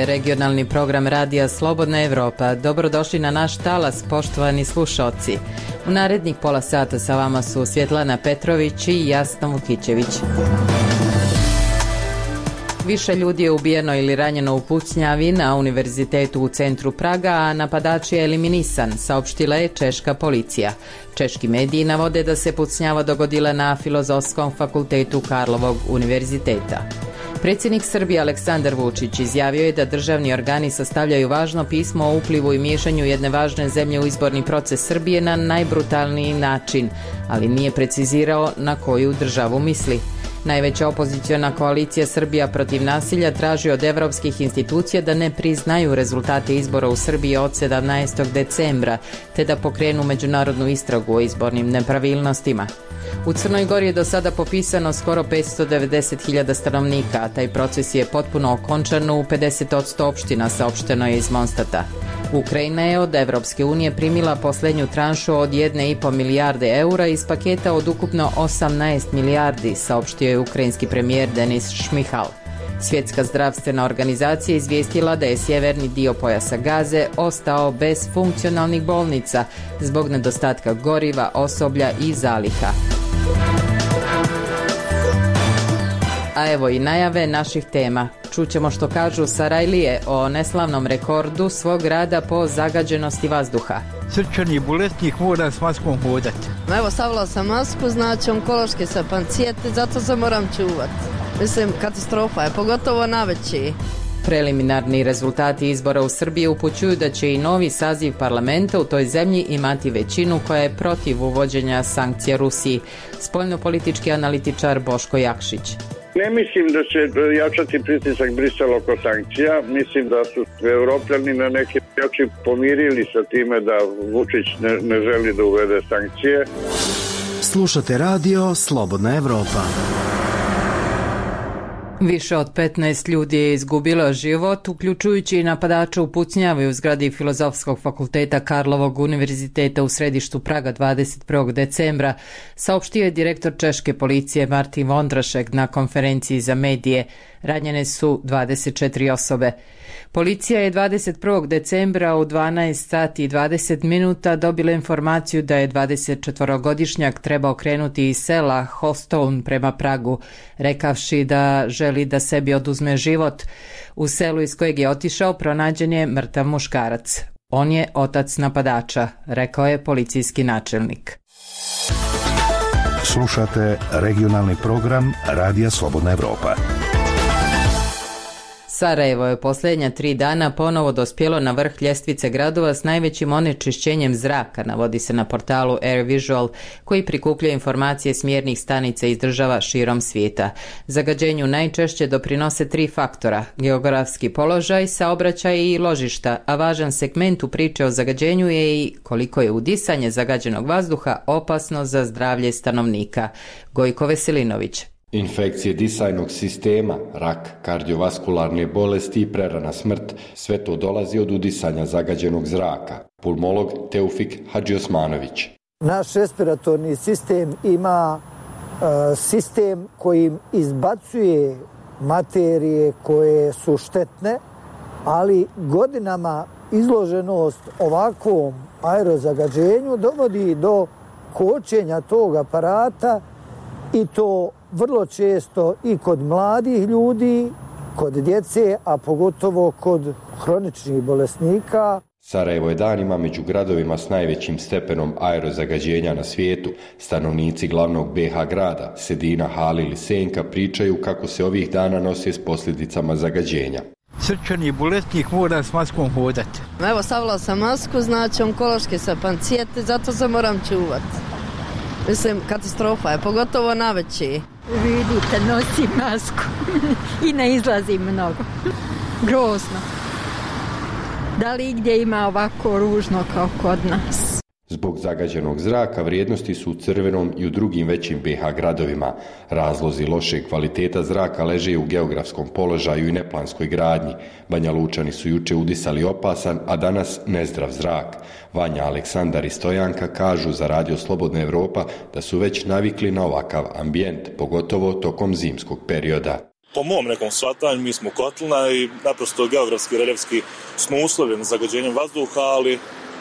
je regionalni program Radija Slobodna Evropa. Dobrodošli na naš talas, poštovani slušalci. U narednih pola sata sa vama su Svjetlana Petrović i Jasna Vukićević. Više ljudi je ubijeno ili ranjeno u pucnjavi na univerzitetu u centru Praga, a napadač je eliminisan, saopštila je češka policija. Češki mediji navode da se pucnjava dogodila na Filozofskom fakultetu Karlovog univerziteta. Predsjednik Srbije Aleksandar Vučić izjavio je da državni organi sastavljaju važno pismo o uplivu i miješanju jedne važne zemlje u izborni proces Srbije na najbrutalniji način, ali nije precizirao na koju državu misli. Najveća opoziciona koalicija Srbija protiv nasilja traži od evropskih institucija da ne priznaju rezultate izbora u Srbiji od 17. decembra, te da pokrenu međunarodnu istragu o izbornim nepravilnostima. U Crnoj Gori je do sada popisano skoro 590.000 stanovnika, a taj proces je potpuno okončan u 50% opština, saopšteno je iz Monstata. Ukrajina je od Evropske unije primila posljednju tranšu od 1,5 milijarde eura iz paketa od ukupno 18 milijardi, saopštio je ukrajinski premijer Denis Šmihal. Svjetska zdravstvena organizacija izvijestila da je sjeverni dio pojasa Gaze ostao bez funkcionalnih bolnica zbog nedostatka goriva, osoblja i zaliha. A evo i najave naših tema. Čućemo što kažu Sarajlije o neslavnom rekordu svog grada po zagađenosti vazduha. Srčani bolesnik mora s maskom hodati. Evo, stavila sam masku, znači onkološki se pancijeti, zato se moram čuvati. Mislim, katastrofa je, pogotovo naveći. Preliminarni rezultati izbora u Srbiji upućuju da će i novi saziv parlamenta u toj zemlji imati većinu koja je protiv uvođenja sankcija Rusiji. Spoljnopolitički analitičar Boško Jakšić. Ne mislim da će jačati pritisak Brisela oko sankcija. Mislim da su Evropljani na neki način pomirili sa time da Vučić ne želi da uvede sankcije. Slušate radio Slobodna Evropa. Više od 15 ljudi je izgubilo život, uključujući i napadača u pucnjavi u zgradi Filozofskog fakulteta Karlovog univerziteta u središtu Praga 21. decembra, saopštio je direktor češke policije Martin Vondrašek na konferenciji za medije. Ranjene su 24 osobe. Policija je 21. decembra u 12 sati i 20 minuta dobila informaciju da je 24-godišnjak trebao krenuti iz sela Hostovn prema Pragu, rekavši da želi da sebi oduzme život. U selu iz kojeg je otišao pronađen je mrtav muškarac. On je otac napadača, rekao je policijski načelnik. Slušate regionalni program Radija Slobodna Evropa. Sarajevo je posljednja 3 dana ponovo dospjelo na vrh ljestvice gradova s najvećim onečišćenjem zraka, navodi se na portalu AirVisual, koji prikuplja informacije s mjernih stanica iz država širom svijeta. Zagađenju najčešće doprinose 3 faktora: geografski položaj, saobraćaj i ložišta, a važan segment u priče o zagađenju je i koliko je udisanje zagađenog vazduha opasno za zdravlje stanovnika. Gojko Veselinović. Infekcije disajnog sistema, rak, kardiovaskularne bolesti i prerana smrt, sve to dolazi od udisanja zagađenog zraka. Pulmolog Teufik Hadžiosmanović. Naš respiratorni sistem ima sistem kojim izbacuje materije koje su štetne, ali godinama izloženost ovakvom aerozagađenju dovodi do kočenja tog aparata, i to vrlo često i kod mladih ljudi, kod djece, a pogotovo kod hroničnih bolesnika. Sarajevo je danima među gradovima s najvećim stepenom aerozagađenja na svijetu. Stanovnici glavnog BiH grada, Sedina, Halil i Senka, pričaju kako se ovih dana nose s posljedicama zagađenja. Srčani bolesnik mora s maskom hodati. Evo, stavila sam masku, znači onkološki se pancijeti, zato se moram čuvati. Mislim, katastrofa je, pogotovo naveći. Vidite, nosim masku i ne izlazim mnogo. Grozno. Da li gdje ima ovako ružno kao kod nas? Zbog zagađenog zraka vrijednosti su u Crvenom i u drugim većim BiH gradovima. Razlozi lošeg kvaliteta zraka leže u geografskom položaju i neplanskoj gradnji. Banja Lučani su juče udisali opasan, a danas nezdrav zrak. Vanja, Aleksandar i Stojanka kažu za Radio Slobodna Evropa da su već navikli na ovakav ambijent, pogotovo tokom zimskog perioda. Po mom nekom shvatanju mi smo kotlina i naprosto geografski, reljefski smo uslovljeni zagađenjem vazduha, ali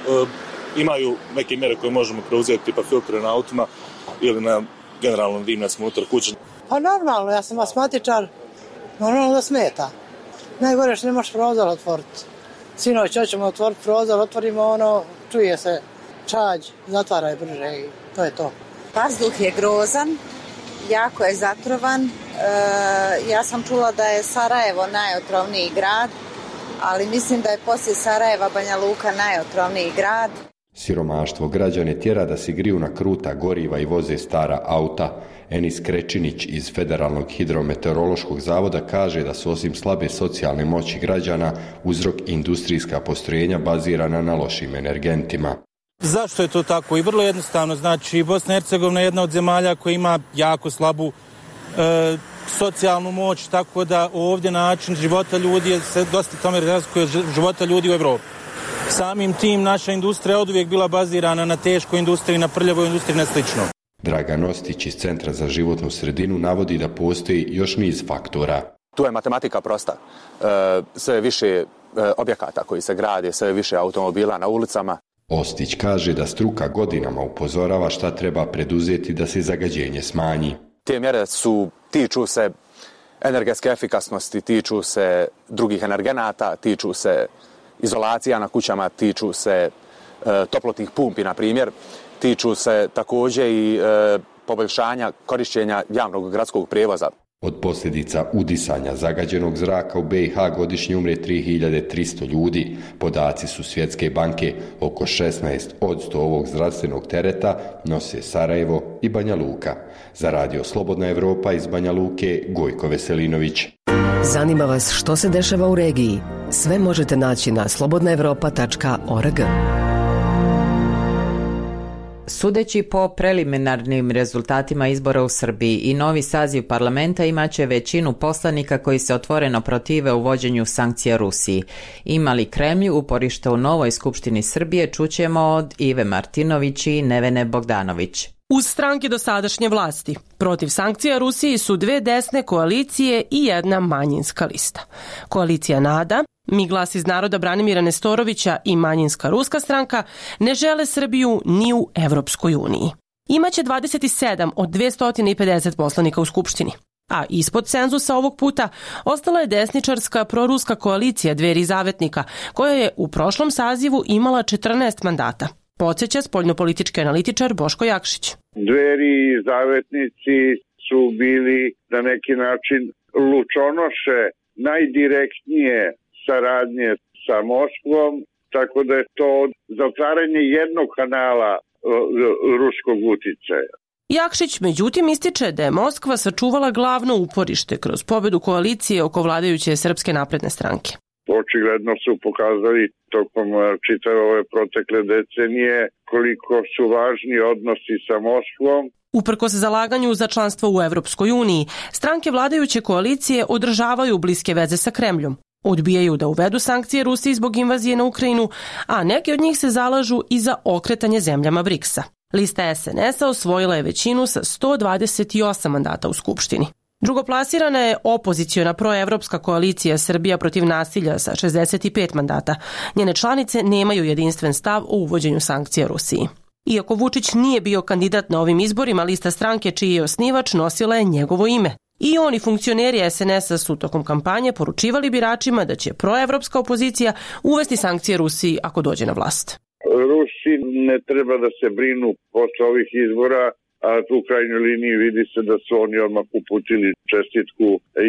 imaju neke mjere koje možemo preuzeti, tipa filtre na autima ili na generalno dimnjacima unutar kuće. Pa normalno, ja sam asmatičar, normalno da smeta. Najgore što ne možeš prozor otvoriti. Sinoć hoćemo otvoriti prozor, otvorimo čuje se čađ, zatvaraj brže i to je to. Vazduh je grozan, jako je zatrovan. Ja sam čula da je Sarajevo najotrovniji grad, ali mislim da je poslije Sarajeva Banja Luka najotrovniji grad. Siromaštvo građane tjera da se griju na kruta goriva i voze stara auta. Enis Krečinić iz Federalnog hidrometeorološkog zavoda kaže da su osim slabe socijalne moći građana uzrok industrijska postrojenja bazirana na lošim energentima. Zašto je to tako? I vrlo jednostavno, znači Bosna i Hercegovina je jedna od zemalja koja ima jako slabu socijalnu moć, tako da ovdje način života ljudi se dosta tome razlikuje života ljudi u Evropi. Samim tim naša industrija je oduvijek bila bazirana na teškoj industriji, na prljavoj industriji, na slično. Dragan Ostić iz Centra za životnu sredinu navodi da postoji još niz faktora. Tu je matematika prosta. Sve više objekata koji se grade, sve više automobila na ulicama. Ostić kaže da struka godinama upozorava šta treba preduzeti da se zagađenje smanji. Te mjere tiču se energetske efikasnosti, tiču se drugih energenata, tiču se izolacija na kućama, tiču se toplotnih pumpi, na primjer, tiču se također i poboljšanja korištenja javnog gradskog prijevoza. Od posljedica udisanja zagađenog zraka u BiH godišnje umre 3300 ljudi. Podaci su Svjetske banke. Oko 16% ovog zdravstvenog tereta nose Sarajevo i Banja Luka. Za Radio Slobodna Evropa iz Banja Luke, Gojko Veselinović. Zanima vas što se dešava u regiji? Sve možete naći na slobodnaevropa.org. Sudeći po preliminarnim rezultatima izbora u Srbiji i novi saziv parlamenta imaće većinu poslanika koji se otvoreno protive uvođenju sankcija Rusiji. Ima li Kremlj uporište u novoj Skupštini Srbije, čućemo od Ive Martinović i Nevene Bogdanović. Uz stranke dosadašnje vlasti, protiv sankcija Rusiji su dve desne koalicije i jedna manjinska lista. Koalicija NADA, Mi glas iz naroda Branimira Nestorovića i manjinska ruska stranka ne žele Srbiju ni u Evropskoj uniji. Imaće 27 od 250 poslanika u Skupštini. A ispod cenzusa ovog puta ostala je desničarska proruska koalicija Dveri i Zavetnika, koja je u prošlom sazivu imala 14 mandata. Podsjeća spoljnopolitički analitičar Boško Jakšić. Dveri i Zavetnici su bili na neki način lučonoše najdirektnije saradnje sa Moskvom, tako da je to zatvaranje jednog kanala ruskog uticaja. Jakšić međutim ističe da je Moskva sačuvala glavno uporište kroz pobedu koalicije oko vladajuće Srpske napredne stranke. Očigledno su pokazali tokom čitave ove protekle decenije koliko su važni odnosi sa Moskvom. Uprkos zalaganju za članstvo u Evropskoj uniji, stranke vladajuće koalicije održavaju bliske veze sa Kremljom. Odbijaju da uvedu sankcije Rusiji zbog invazije na Ukrajinu, a neki od njih se zalažu i za okretanje zemljama BRICS-a. Lista SNS-a osvojila je većinu sa 128 mandata u Skupštini. Drugoplasirana je opoziciona proevropska koalicija Srbija protiv nasilja sa 65 mandata. Njene članice nemaju jedinstven stav o uvođenju sankcija Rusiji. Iako Vučić nije bio kandidat na ovim izborima, lista stranke čiji je osnivač nosila je njegovo ime. I oni funkcioneri SNS-a su tokom kampanje poručivali biračima da će proevropska opozicija uvesti sankcije Rusiji ako dođe na vlast. Rusi ne treba da se brinu posle ovih izbora, a u krajnjoj liniji vidi se da su oni odmah uputili čestitku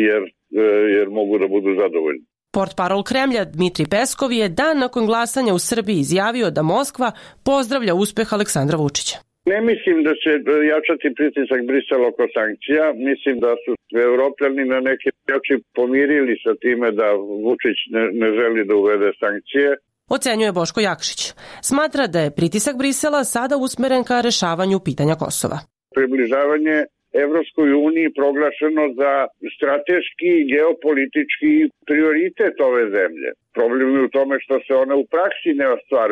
jer mogu da budu zadovoljni. Portparol Kremlja Dmitri Peskov je dan nakon glasanja u Srbiji izjavio da Moskva pozdravlja uspeh Aleksandra Vučića. Ne mislim da će jačati pritisak Brisela oko sankcija. Mislim da su Evropljani na neki način pomirili sa time da Vučić ne želi da uvede sankcije. Ocenjuje Boško Jakšić. Smatra da je pritisak Brisela sada usmeren ka rešavanju pitanja Kosova. Približavanje Evropskoj uniji proglašeno za strateški i geopolitički prioritet ove zemlje. Problem je u tome što se ona u praksi ne ostvaruje.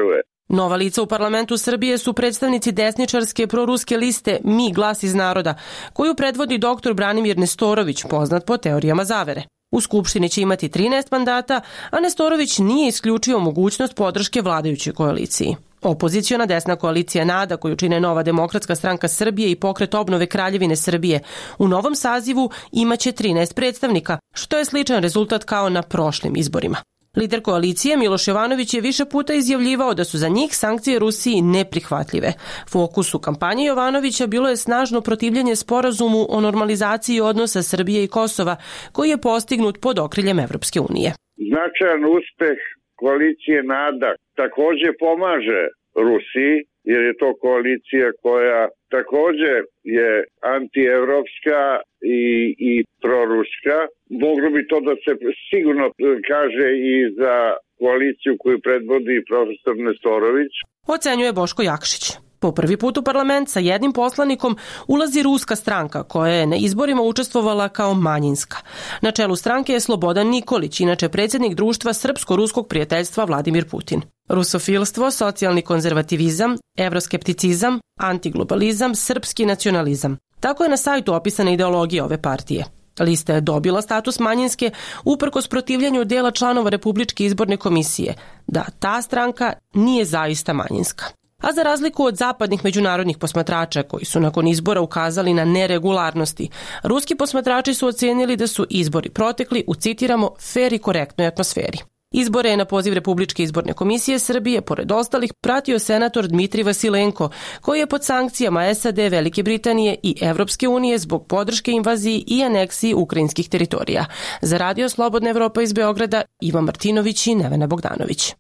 Nova lica u parlamentu Srbije su predstavnici desničarske proruske liste Mi glas iz naroda, koju predvodi dr. Branimir Nestorović, poznat po teorijama zavere. U Skupštini će imati 13 mandata, a Nestorović nije isključio mogućnost podrške vladajućoj koaliciji. Opoziciona desna koalicija NADA, koju čine Nova demokratska stranka Srbije i Pokret obnove Kraljevine Srbije, u novom sazivu imaće 13 predstavnika, što je sličan rezultat kao na prošlim izborima. Lider koalicije Miloš Jovanović je više puta izjavljivao da su za njih sankcije Rusiji neprihvatljive. Fokus u kampanji Jovanovića bilo je snažno protivljenje sporazumu o normalizaciji odnosa Srbije i Kosova, koji je postignut pod okriljem Evropske unije. Značajan uspeh koalicije NADA takođe pomaže Rusiji, jer je to koalicija koja takođe je antievropska i proruska. Moglo bi to da se sigurno kaže i za koaliciju koju predvodi profesor Nestorović. Ocenjuje Boško Jakšić. Po prvi put u parlament sa jednim poslanikom ulazi ruska stranka koja je na izborima učestvovala kao manjinska. Na čelu stranke je Slobodan Nikolić, inače predsjednik društva Srpsko-ruskog prijateljstva Vladimir Putin. Rusofilstvo, socijalni konzervativizam, evroskepticizam, antiglobalizam, srpski nacionalizam. Tako je na sajtu opisana ideologija ove partije. Lista je dobila status manjinske uprkos protivljenju dela članova Republičke izborne komisije, da ta stranka nije zaista manjinska. A za razliku od zapadnih međunarodnih posmatrača koji su nakon izbora ukazali na neregularnosti, ruski posmatrači su ocenili da su izbori protekli u, citiramo, fer i korektnoj atmosferi. Izbore je na poziv Republičke izborne komisije Srbije, pored ostalih, pratio senator Dmitrij Vasilenko, koji je pod sankcijama SAD, Velike Britanije i Evropske unije zbog podrške invaziji i aneksiji ukrajinskih teritorija. Za Radio Slobodna Evropa iz Beograda, Ivan Martinović i Nevena Bogdanović.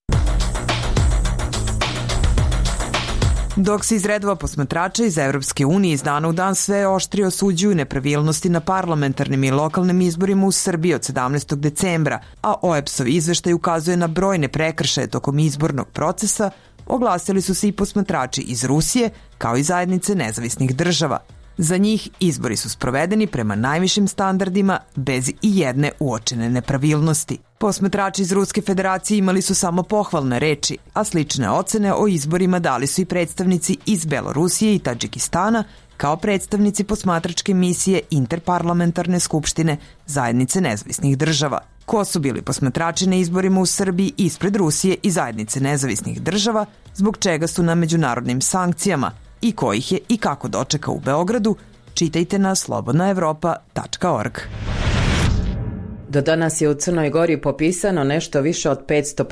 Dok se iz redova posmatrača iz Evropske unije iz dana u dan sve oštrije osuđuju nepravilnosti na parlamentarnim i lokalnim izborima u Srbiji od 17. decembra, a OEBS-ov izveštaj ukazuje na brojne prekršaje tokom izbornog procesa, oglasili su se i posmatrači iz Rusije, kao i zajednice nezavisnih država. Za njih izbori su sprovedeni prema najvišim standardima bez i jedne uočene nepravilnosti. Posmatrači iz Ruske federacije imali su samo pohvalne reči, a slične ocene o izborima dali su i predstavnici iz Belorusije i Tadžikistana, kao predstavnici posmatračke misije Interparlamentarne skupštine Zajednice nezavisnih država. Ko su bili posmatrači na izborima u Srbiji ispred Rusije i Zajednice nezavisnih država, zbog čega su na međunarodnim sankcijama i ko ih je i kako dočeka u Beogradu, čitajte na slobodnaevropa.org. Do danas je u Crnoj Gori popisano nešto više od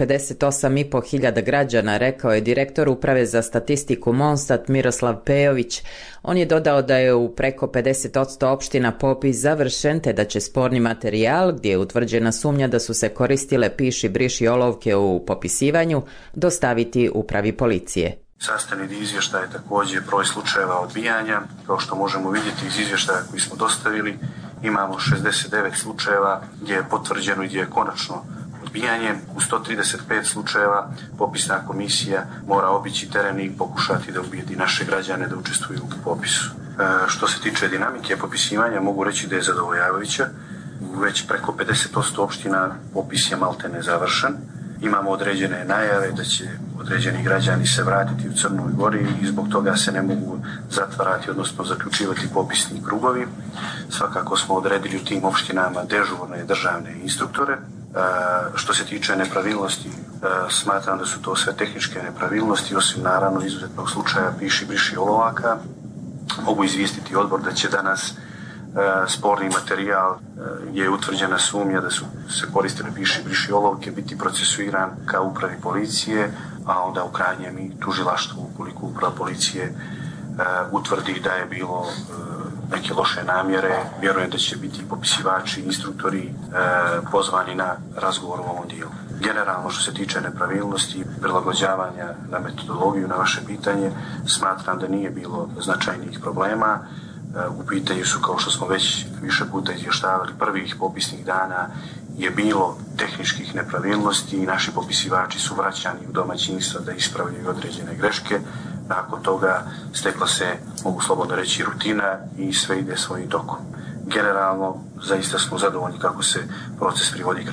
558.500 građana, rekao je direktor Uprave za statistiku Monstat Miroslav Pejović. On je dodao da je u preko 50% opština popis završen, te da će sporni materijal, gdje je utvrđena sumnja da su se koristile piši briši olovke u popisivanju, dostaviti Upravi policije. Sastavni dio izvještaja je također broj slučajeva odbijanja. Kao što možemo vidjeti iz izvještaja koji smo dostavili, imamo 69 slučajeva gdje je potvrđeno i gdje je konačno odbijanje. U 135 slučajeva popisna komisija mora obići teren i pokušati da ubijedi naše građane da učestvuju u popisu. Što se tiče dinamike popisivanja, mogu reći da je zadovoljavajuća. Već preko 50% opština popis je maltene završen. Imamo određene najave da će određeni građani se vratiti u Crnoj Gori i zbog toga se ne mogu zatvarati, odnosno zaključivati popisni krugovi. Svakako smo odredili u tim opštinama dežurne državne instruktore. Što se tiče nepravilnosti, smatram da su to sve tehničke nepravilnosti, osim naravno izuzetnog slučaja piši briši olovaka. Mogu izvijestiti odbor da će danas sporni materijal gdje je utvrđena sumnja da su se koristili piši briši olovke biti procesuiran ka Upravi policije, a onda u krajnjem i tužilaštvu ukoliko Uprava policije utvrdi da je bilo neke loše namjere. Vjerujem da će biti popisivači, instruktori pozvani na razgovor u ovom dijelu. Generalno što se tiče nepravilnosti, prilagođavanja na metodologiju, na vaše pitanje, smatram da nije bilo značajnih problema. U pitanju su, kao što smo već više puta izvještavali, prvih popisnih dana je bilo tehničkih nepravilnosti i naši popisivači su vraćani u domaćinstva da ispravljaju određene greške. Nakon toga stekla se, mogu slobodno reći, rutina i sve ide svojim tokom. Generalno, zaista smo zadovoljni kako se proces privodi kraju.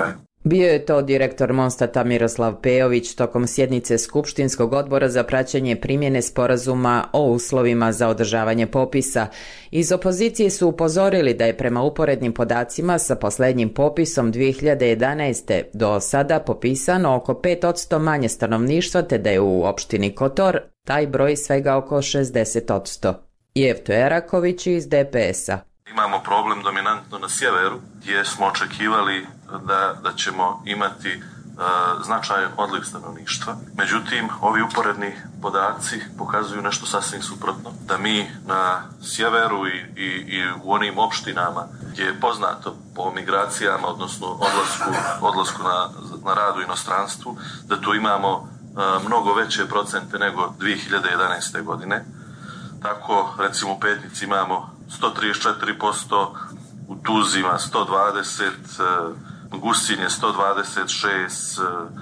Bio je to direktor Mostata Miroslav Pejović tokom sjednice Skupštinskog odbora za praćenje primjene sporazuma o uslovima za održavanje popisa. Iz opozicije su upozorili da je prema uporednim podacima sa posljednjim popisom 2011. do sada popisano oko 5% manje stanovništva, te da je u opštini Kotor taj broj svega oko 60%. Jevto Eraković iz DPS-a. Imamo problem dominantno na sjeveru, gdje smo očekivali da ćemo imati značajan odliv stanovništva. Međutim, ovi uporedni podaci pokazuju nešto sasvim suprotno. Da mi na sjeveru i u onim opštinama gdje je poznato po migracijama, odnosno odlasku na rad u inostranstvu, da tu imamo mnogo veće procente nego 2011. godine. Tako, recimo u Petnici imamo 134%, u Tuzima 120%, Gusinje 126%,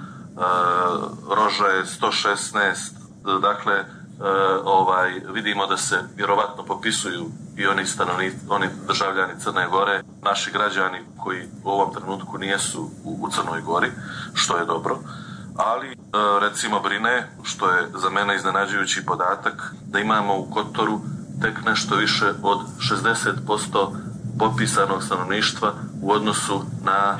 Roža je 116%. Dakle, vidimo da se vjerovatno popisuju i oni državljani Crne Gore, naši građani koji u ovom trenutku nijesu u Crnoj Gori, što je dobro. Ali, recimo, brine, što je za mene iznenađujući podatak, da imamo u Kotoru tek nešto više od 60% popisanog stanovništva u odnosu na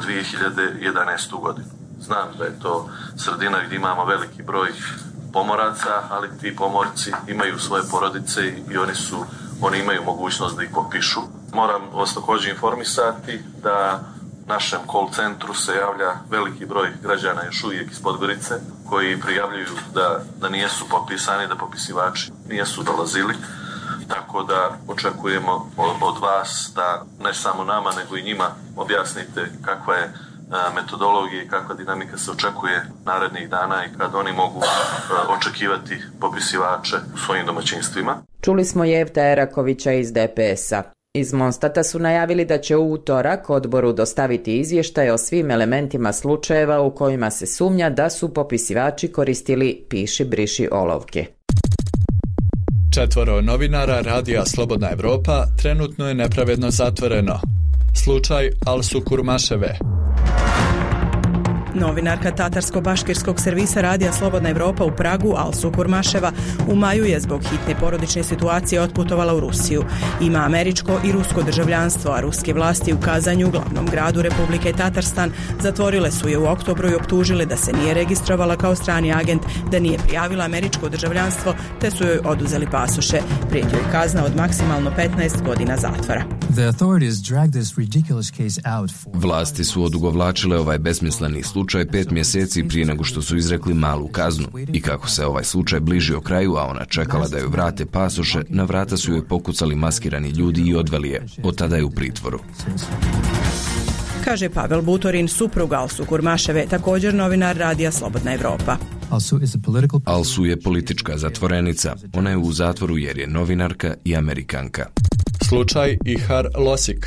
2011. godinu. Znam da je to sredina gdje imamo veliki broj pomoraca, ali ti pomorci imaju svoje porodice i oni imaju mogućnost da ih popišu. Moram vas također informisati da našem call centru se javlja veliki broj građana još uvijek iz Podgorice koji prijavljuju da nijesu popisani, da popisivači nijesu dolazili. Tako da očekujemo od vas da ne samo nama nego i njima objasnite kakva je metodologija i kakva dinamika se očekuje narednih dana i kad oni mogu očekivati popisivače u svojim domaćinstvima. Čuli smo Jevta Erakovića iz DPS-a. Iz Mostata su najavili da će u utorak odboru dostaviti izvještaj o svim elementima slučajeva u kojima se sumnja da su popisivači koristili piši briši olovke. 4 novinara Radija Slobodna Evropa trenutno je nepravedno zatvoreno. Slučaj Alsu Kurmaševe. Novinarka Tatarsko-baškirskog servisa Radija Slobodna Evropa u Pragu, Alsu Kurmaševa, u maju je zbog hitne porodične situacije otputovala u Rusiju. Ima američko i rusko državljanstvo, a ruske vlasti u Kazanju, glavnom gradu Republike Tatarstan, zatvorile su je u oktobru i optužile da se nije registrovala kao strani agent, da nije prijavila američko državljanstvo, te su joj oduzeli pasoše. Prijeti joj kazna od maksimalno 15 godina zatvora. Vlasti su odugovlačile ovaj besmisleni slučaj 5 mjeseci prije nego što su izrekli malu kaznu. I kako se ovaj slučaj bližio kraju, a ona čekala da joj vrate pasoše, na vrata su joj pokucali maskirani ljudi i odveli je. Od tada je u pritvoru. Kaže Pavel Butorin, suprug Alsu Kurmaševe, također novinar Radija Slobodna Evropa. Alsu je politička zatvorenica. Ona je u zatvoru jer je novinarka i Amerikanka. Slučaj Ihar Losik.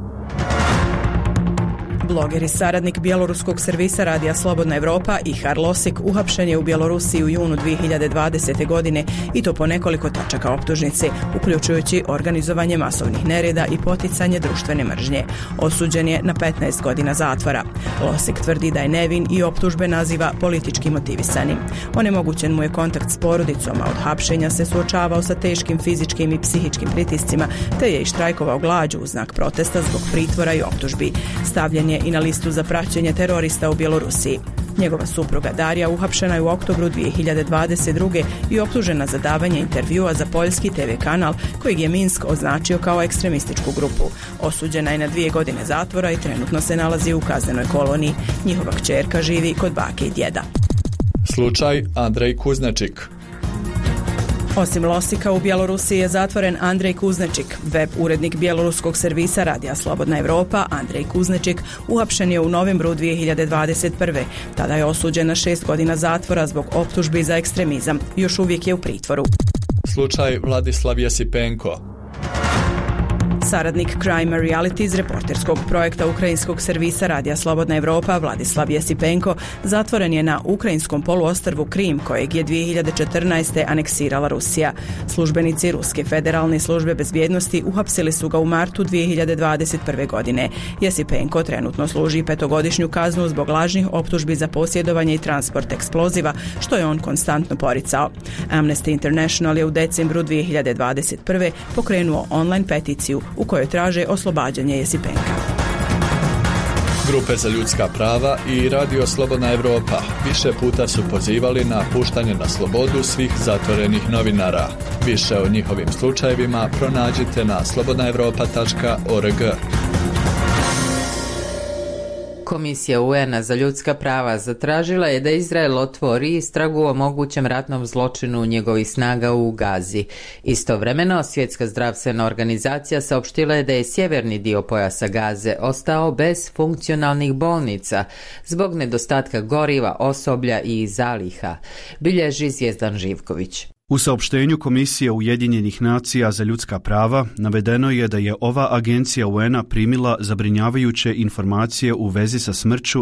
Bloger i saradnik bjeloruskog servisa Radija Slobodna Evropa Ihar Losik uhapšen je u Bjelorusiji u junu 2020. godine i to po nekoliko tačaka optužnice, uključujući organizovanje masovnih nereda i poticanje društvene mržnje. Osuđen je na 15 godina zatvora. Losik tvrdi da je nevin i optužbe naziva politički motivisanim. Onemogućen mu je kontakt s porodicom, a od hapšenja se suočavao sa teškim fizičkim i psihičkim pritiscima, te je i štrajkovao glađu u znak protesta zbog pritvora i optužbi. Stavljen je i na listu za praćenje terorista u Bjelorusiji. Njegova supruga Darija uhapšena je u oktobru 2022. i optužena za davanje intervjua za poljski TV kanal kojeg je Minsk označio kao ekstremističku grupu. Osuđena je na 2 godine zatvora i trenutno se nalazi u kaznenoj koloniji. Njihova kćerka živi kod bake i djeda. Slučaj Andrej Kuznečik. Osim Losika, u Bjelorusiji je zatvoren Andrej Kuznečik. Web urednik bjeloruskog servisa Radija Slobodna Evropa, Andrej Kuznečik, uhapšen je u novembru 2021. Tada je osuđen na 6 godina zatvora zbog optužbi za ekstremizam. Još uvijek je u pritvoru. Slučaj Vladislav Jesipenko. Saradnik Crime Reality iz reporterskog projekta ukrajinskog servisa Radija Slobodna Evropa Vladislav Jesipenko zatvoren je na ukrajinskom poluostrvu Krim, kojeg je 2014. aneksirala Rusija. Službenici Ruske federalne službe bezbjednosti uhapsili su ga u martu 2021. godine. Jesipenko trenutno služi 5-godišnju kaznu zbog lažnih optužbi za posjedovanje i transport eksploziva, što je on konstantno poricao. Amnesty International je u decembru 2021. pokrenuo online peticiju u kojoj traže oslobađanje Jesipenka. Grupe za ljudska prava i Radio Slobodna Evropa više puta su pozivali na puštanje na slobodu svih zatvorenih novinara. Više o njihovim slučajevima pronađite na slobodnaevropa.org. Komisija UN-a za ljudska prava zatražila je da Izrael otvori istragu o mogućem ratnom zločinu njegovih snaga u Gazi. Istovremeno, Svjetska zdravstvena organizacija saopštila je da je sjeverni dio pojasa Gaze ostao bez funkcionalnih bolnica zbog nedostatka goriva, osoblja i zaliha, bilježi Zvijezdan Živković. U saopštenju Komisije Ujedinjenih nacija za ljudska prava navedeno je da je ova agencija UN-a primila zabrinjavajuće informacije u vezi sa smrću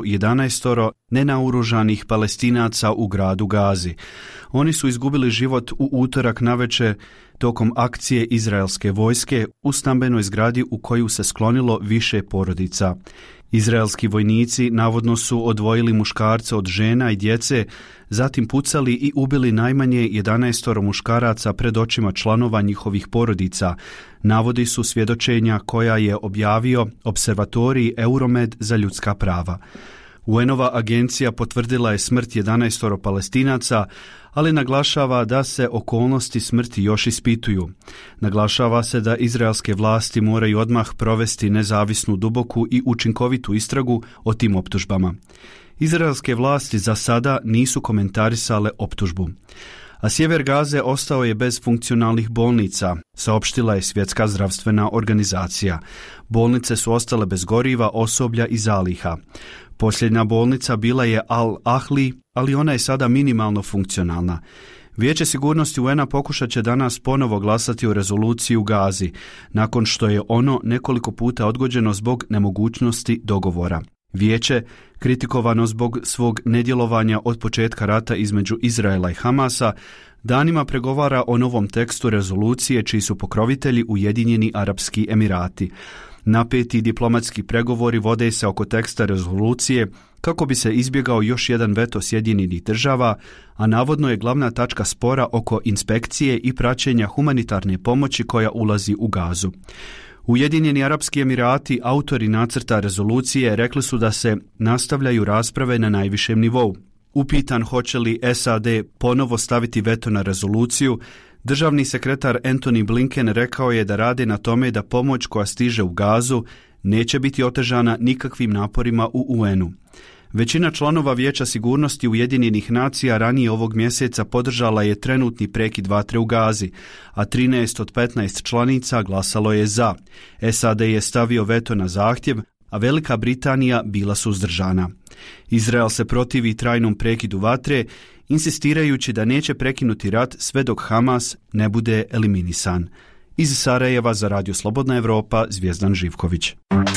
11 nenaoružanih Palestinaca u gradu Gazi. Oni su izgubili život u utorak navečer tokom akcije izraelske vojske u stambenoj zgradi u koju se sklonilo više porodica. Izraelski vojnici navodno su odvojili muškarce od žena i djece, zatim pucali i ubili najmanje 11 muškaraca pred očima članova njihovih porodica, navodi su svjedočenja koja je objavio Observatorij Euromed za ljudska prava. UN-ova agencija potvrdila je smrt 11 Palestinaca, ali naglašava da se okolnosti smrti još ispituju. Naglašava se da izraelske vlasti moraju odmah provesti nezavisnu, duboku i učinkovitu istragu o tim optužbama. Izraelske vlasti za sada nisu komentarisale optužbu. A sjever Gaze ostao je bez funkcionalnih bolnica, saopštila je Svjetska zdravstvena organizacija. Bolnice su ostale bez goriva, osoblja i zaliha. Posljednja bolnica bila je Al-Ahli, ali ona je sada minimalno funkcionalna. Vijeće sigurnosti UN-a pokušat će danas ponovo glasati o rezoluciji u Gazi, nakon što je ono nekoliko puta odgođeno zbog nemogućnosti dogovora. Vijeće, kritikovano zbog svog nedjelovanja od početka rata između Izraela i Hamasa, danima pregovara o novom tekstu rezolucije čiji su pokrovitelji Ujedinjeni Arapski Emirati. Napeti diplomatski pregovori vode se oko teksta rezolucije kako bi se izbjegao još jedan veto Sjedinjenih država, a navodno je glavna tačka spora oko inspekcije i praćenja humanitarne pomoći koja ulazi u Gazu. Ujedinjeni Arapski Emirati, autori nacrta rezolucije, rekli su da se nastavljaju rasprave na najvišem nivou. Upitan hoće li SAD ponovo staviti veto na rezoluciju, državni sekretar Antony Blinken rekao je da rade na tome da pomoć koja stiže u Gazu neće biti otežana nikakvim naporima u UN-u. Većina članova Vijeća sigurnosti Ujedinjenih nacija ranije ovog mjeseca podržala je trenutni prekid vatre u Gazi, a 13 od 15 članica glasalo je za. SAD je stavio veto na zahtjev, a Velika Britanija bila suzdržana. Izrael se protivi trajnom prekidu vatre, insistirajući da neće prekinuti rat sve dok Hamas ne bude eliminisan. Iz Sarajeva za Radio Slobodna Evropa, Zvijezdan Živković.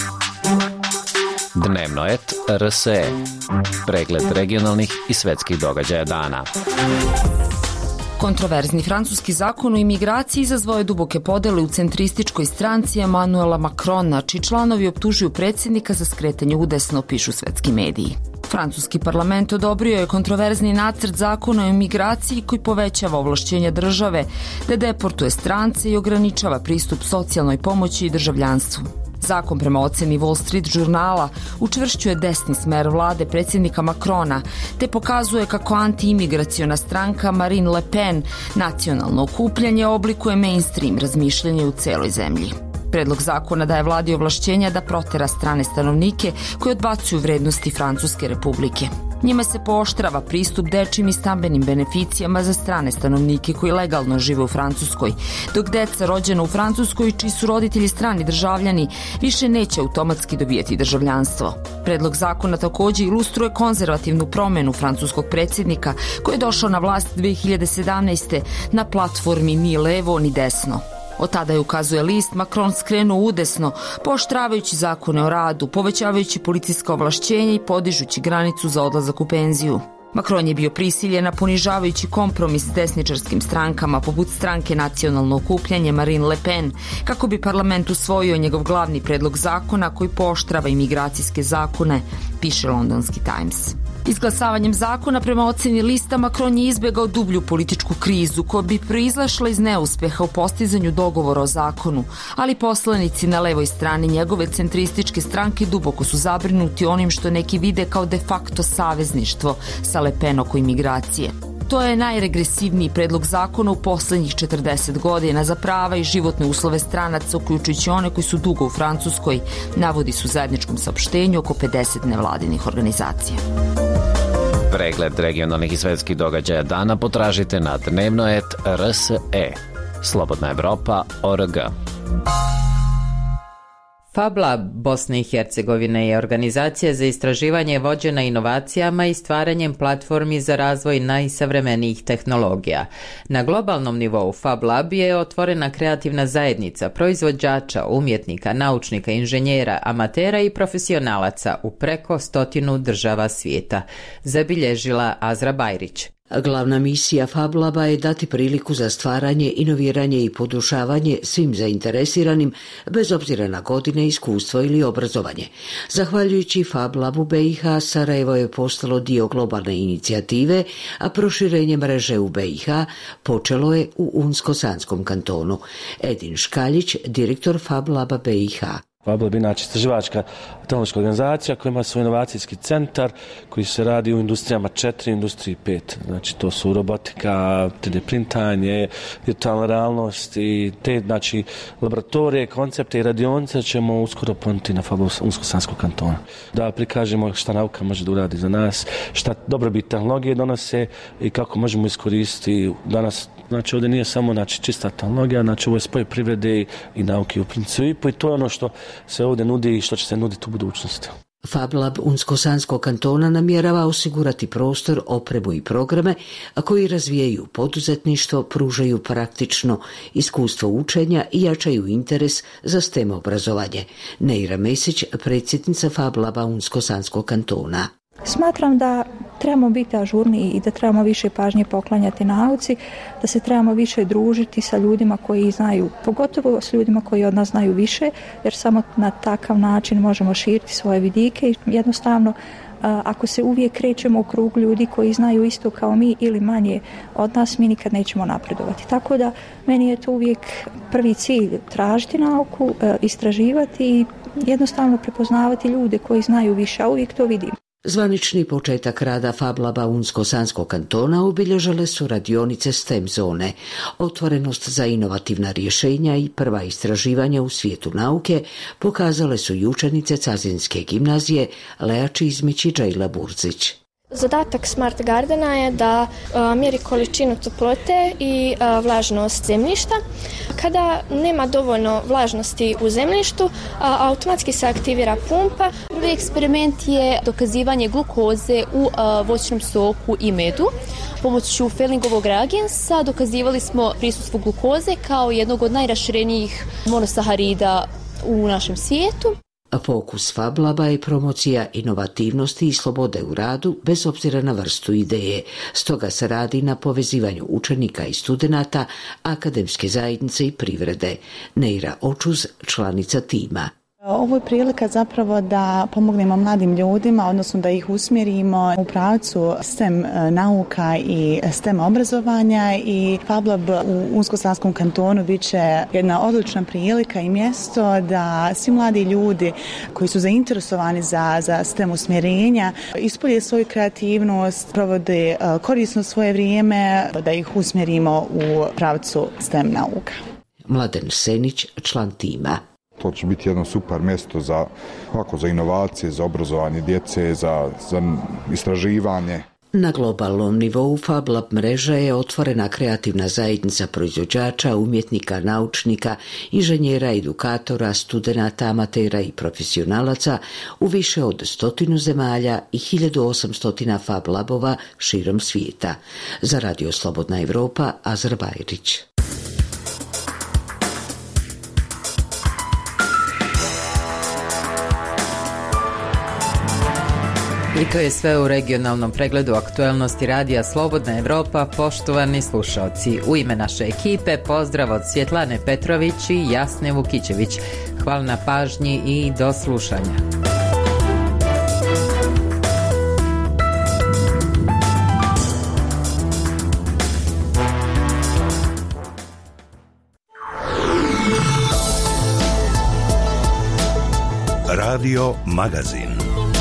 Dnevno et RSE. Pregled regionalnih i svetskih događaja dana. Kontroverzni francuski zakon o imigraciji izazvao je duboke podele u centrističkoj stranci Emmanuela Macrona, čiji članovi optužuju predsjednika za skretanje udesno, pišu svetski mediji. Francuski parlament odobrio je kontroverzni nacrt zakona o imigraciji koji povećava ovlašćenja države da deportuje strance i ograničava pristup socijalnoj pomoći i državljanstvu. Zakon prema oceni Wall Street žurnala učvršćuje desni smer vlade predsjednika Macrona, te pokazuje kako antiimigraciona stranka Marine Le Pen nacionalno okupljanje oblikuje mainstream razmišljanje u celoj zemlji. Predlog zakona daje vladi ovlašćenja da protera strane stanovnike koji odbacuju vrednosti Francuske republike. Njime se pooštrava pristup dečjim i stambenim beneficijama za strane stanovnike koji legalno žive u Francuskoj, dok deca rođena u Francuskoj čiji su roditelji strani državljani više neće automatski dobijeti državljanstvo. Predlog zakona također ilustruje konzervativnu promjenu francuskog predsjednika koji je došao na vlast 2017. na platformi ni levo ni desno. Od tada je, ukazuje list, Macron skrenuo udesno, pooštravajući zakone o radu, povećavajući policijska ovlašćenja i podižući granicu za odlazak u penziju. Macron je bio prisiljen na ponižavajući kompromis s desničarskim strankama poput stranke Nacionalno okupljanje Marine Le Pen, kako bi parlament usvojio njegov glavni predlog zakona koji pooštrava imigracijske zakone, piše londonski Times. Izglasavanjem zakona, prema oceni lista, Macron je izbjegao dublju političku krizu koja bi proizlašla iz neuspeha u postizanju dogovora o zakonu, ali poslanici na levoj strani njegove centrističke stranke duboko su zabrinuti onim što neki vide kao de facto savezništvo sa Le Pen oko imigracije. To je najregresivniji predlog zakona u poslednjih 40 godina za prava i životne uslove stranaca, uključujući one koji su dugo u Francuskoj, navodi su u zajedničkom saopštenju oko 50 nevladinih organizacija. Pregled regionalnih i svetskih događaja dana potražite na dnevnoet.rs.e. Slobodna Evropa.org. Fab Lab Bosne i Hercegovine je organizacija za istraživanje vođena inovacijama i stvaranjem platformi za razvoj najsavremenijih tehnologija. Na globalnom nivou Fab Lab je otvorena kreativna zajednica proizvođača, umjetnika, naučnika, inženjera, amatera i profesionalaca u preko 100 država svijeta, zabilježila Azra Bajrić. Glavna misija Fab Laba je dati priliku za stvaranje, inoviranje i podušavanje svim zainteresiranim, bez obzira na godine, iskustvo ili obrazovanje. Zahvaljujući Fab Labu BiH, Sarajevo je postalo dio globalne inicijative, a proširenje mreže u BiH počelo je u Unsko-Sanskom kantonu. Edin Škaljić, direktor Fab Laba BiH. Fab Lab je inače istraživačka tehnološka organizacija koja ima svoj inovacijski centar koji se radi u industrijama 4, industriji 5. Znači to su robotika, 3D printanje, virtualna realnost i te laboratorije, koncepte i radionice ćemo uskoro ponuditi na Fab Labu Unsko-Sanskog kantona. Da prikažemo šta nauka može da uradi za nas, šta dobrobit tehnologije donose i kako možemo iskoristiti danas. Znači ovdje nije samo čista tehnologija, ovo je spoj privrede i nauke u principu i to je ono što se ovdje nudi i što će se nuditi u budućnosti. Fab Lab Unsko-Sanskog kantona namjerava osigurati prostor, opremu i programe koji razvijaju poduzetništvo, pružaju praktično iskustvo učenja i jačaju interes za STEM obrazovanje. Neira Mesić, predsjednica Fab Laba Unsko-Sanskog kantona. Smatram da trebamo biti ažurniji i da trebamo više pažnje poklanjati nauci, da se trebamo više družiti sa ljudima koji znaju, pogotovo s ljudima koji od nas znaju više, jer samo na takav način možemo širiti svoje vidike i jednostavno ako se uvijek krećemo u krug ljudi koji znaju isto kao mi ili manje od nas, mi nikad nećemo napredovati. Tako da meni je to uvijek prvi cilj, tražiti nauku, istraživati i jednostavno prepoznavati ljude koji znaju više, a uvijek to vidim. Zvanični početak rada Fab Laba Unsko-Sanskog kantona obilježile su radionice STEM zone, otvorenost za inovativna rješenja i prva istraživanja u svijetu nauke pokazale su i učenice Cazinske gimnazije Lea Čizmić i Džejla Burzić. Zadatak Smart Gardena je da mjeri količinu toplote i vlažnost zemljišta. Kada nema dovoljno vlažnosti u zemljištu, automatski se aktivira pumpa. Prvi eksperiment je dokazivanje glukoze u voćnom soku i medu. Pomoću Fellingovog reagensa dokazivali smo prisustvo glukoze kao jednog od najraširenijih monosaharida u našem svijetu. Fokus Fab Laba je promocija inovativnosti i slobode u radu bez obzira na vrstu ideje. Stoga se radi na povezivanju učenika i studenata, akademske zajednice i privrede. Neira Očuz, članica tima. Ovo je prilika zapravo da pomognemo mladim ljudima, odnosno da ih usmjerimo u pravcu STEM nauka i STEM obrazovanja i Fab Lab u Unsko-Sanskom kantonu bit će jedna odlična prilika i mjesto da svi mladi ljudi koji su zainteresovani za STEM usmjerenja ispolje svoju kreativnost, provode korisno svoje vrijeme, da ih usmjerimo u pravcu STEM nauka. Mladen Senić, član tima. To će biti jedno super mjesto za inovacije, za obrazovanje djece, za istraživanje. Na globalnom nivou Fab Lab mreža je otvorena kreativna zajednica proizvođača, umjetnika, naučnika, inženjera, edukatora, studenata, amatera i profesionalaca u više od 100 zemalja i 1800 Fab Labova širom svijeta. Za Radio Slobodna Evropa, Azra Bajrić. I to je sve u regionalnom pregledu aktuelnosti radija Slobodna Evropa. Poštovani slušaoci, u ime naše ekipe pozdrav od Svjetlane Petrović i Jasne Vukićević. Hvala na pažnji i do slušanja. Radio Magazin.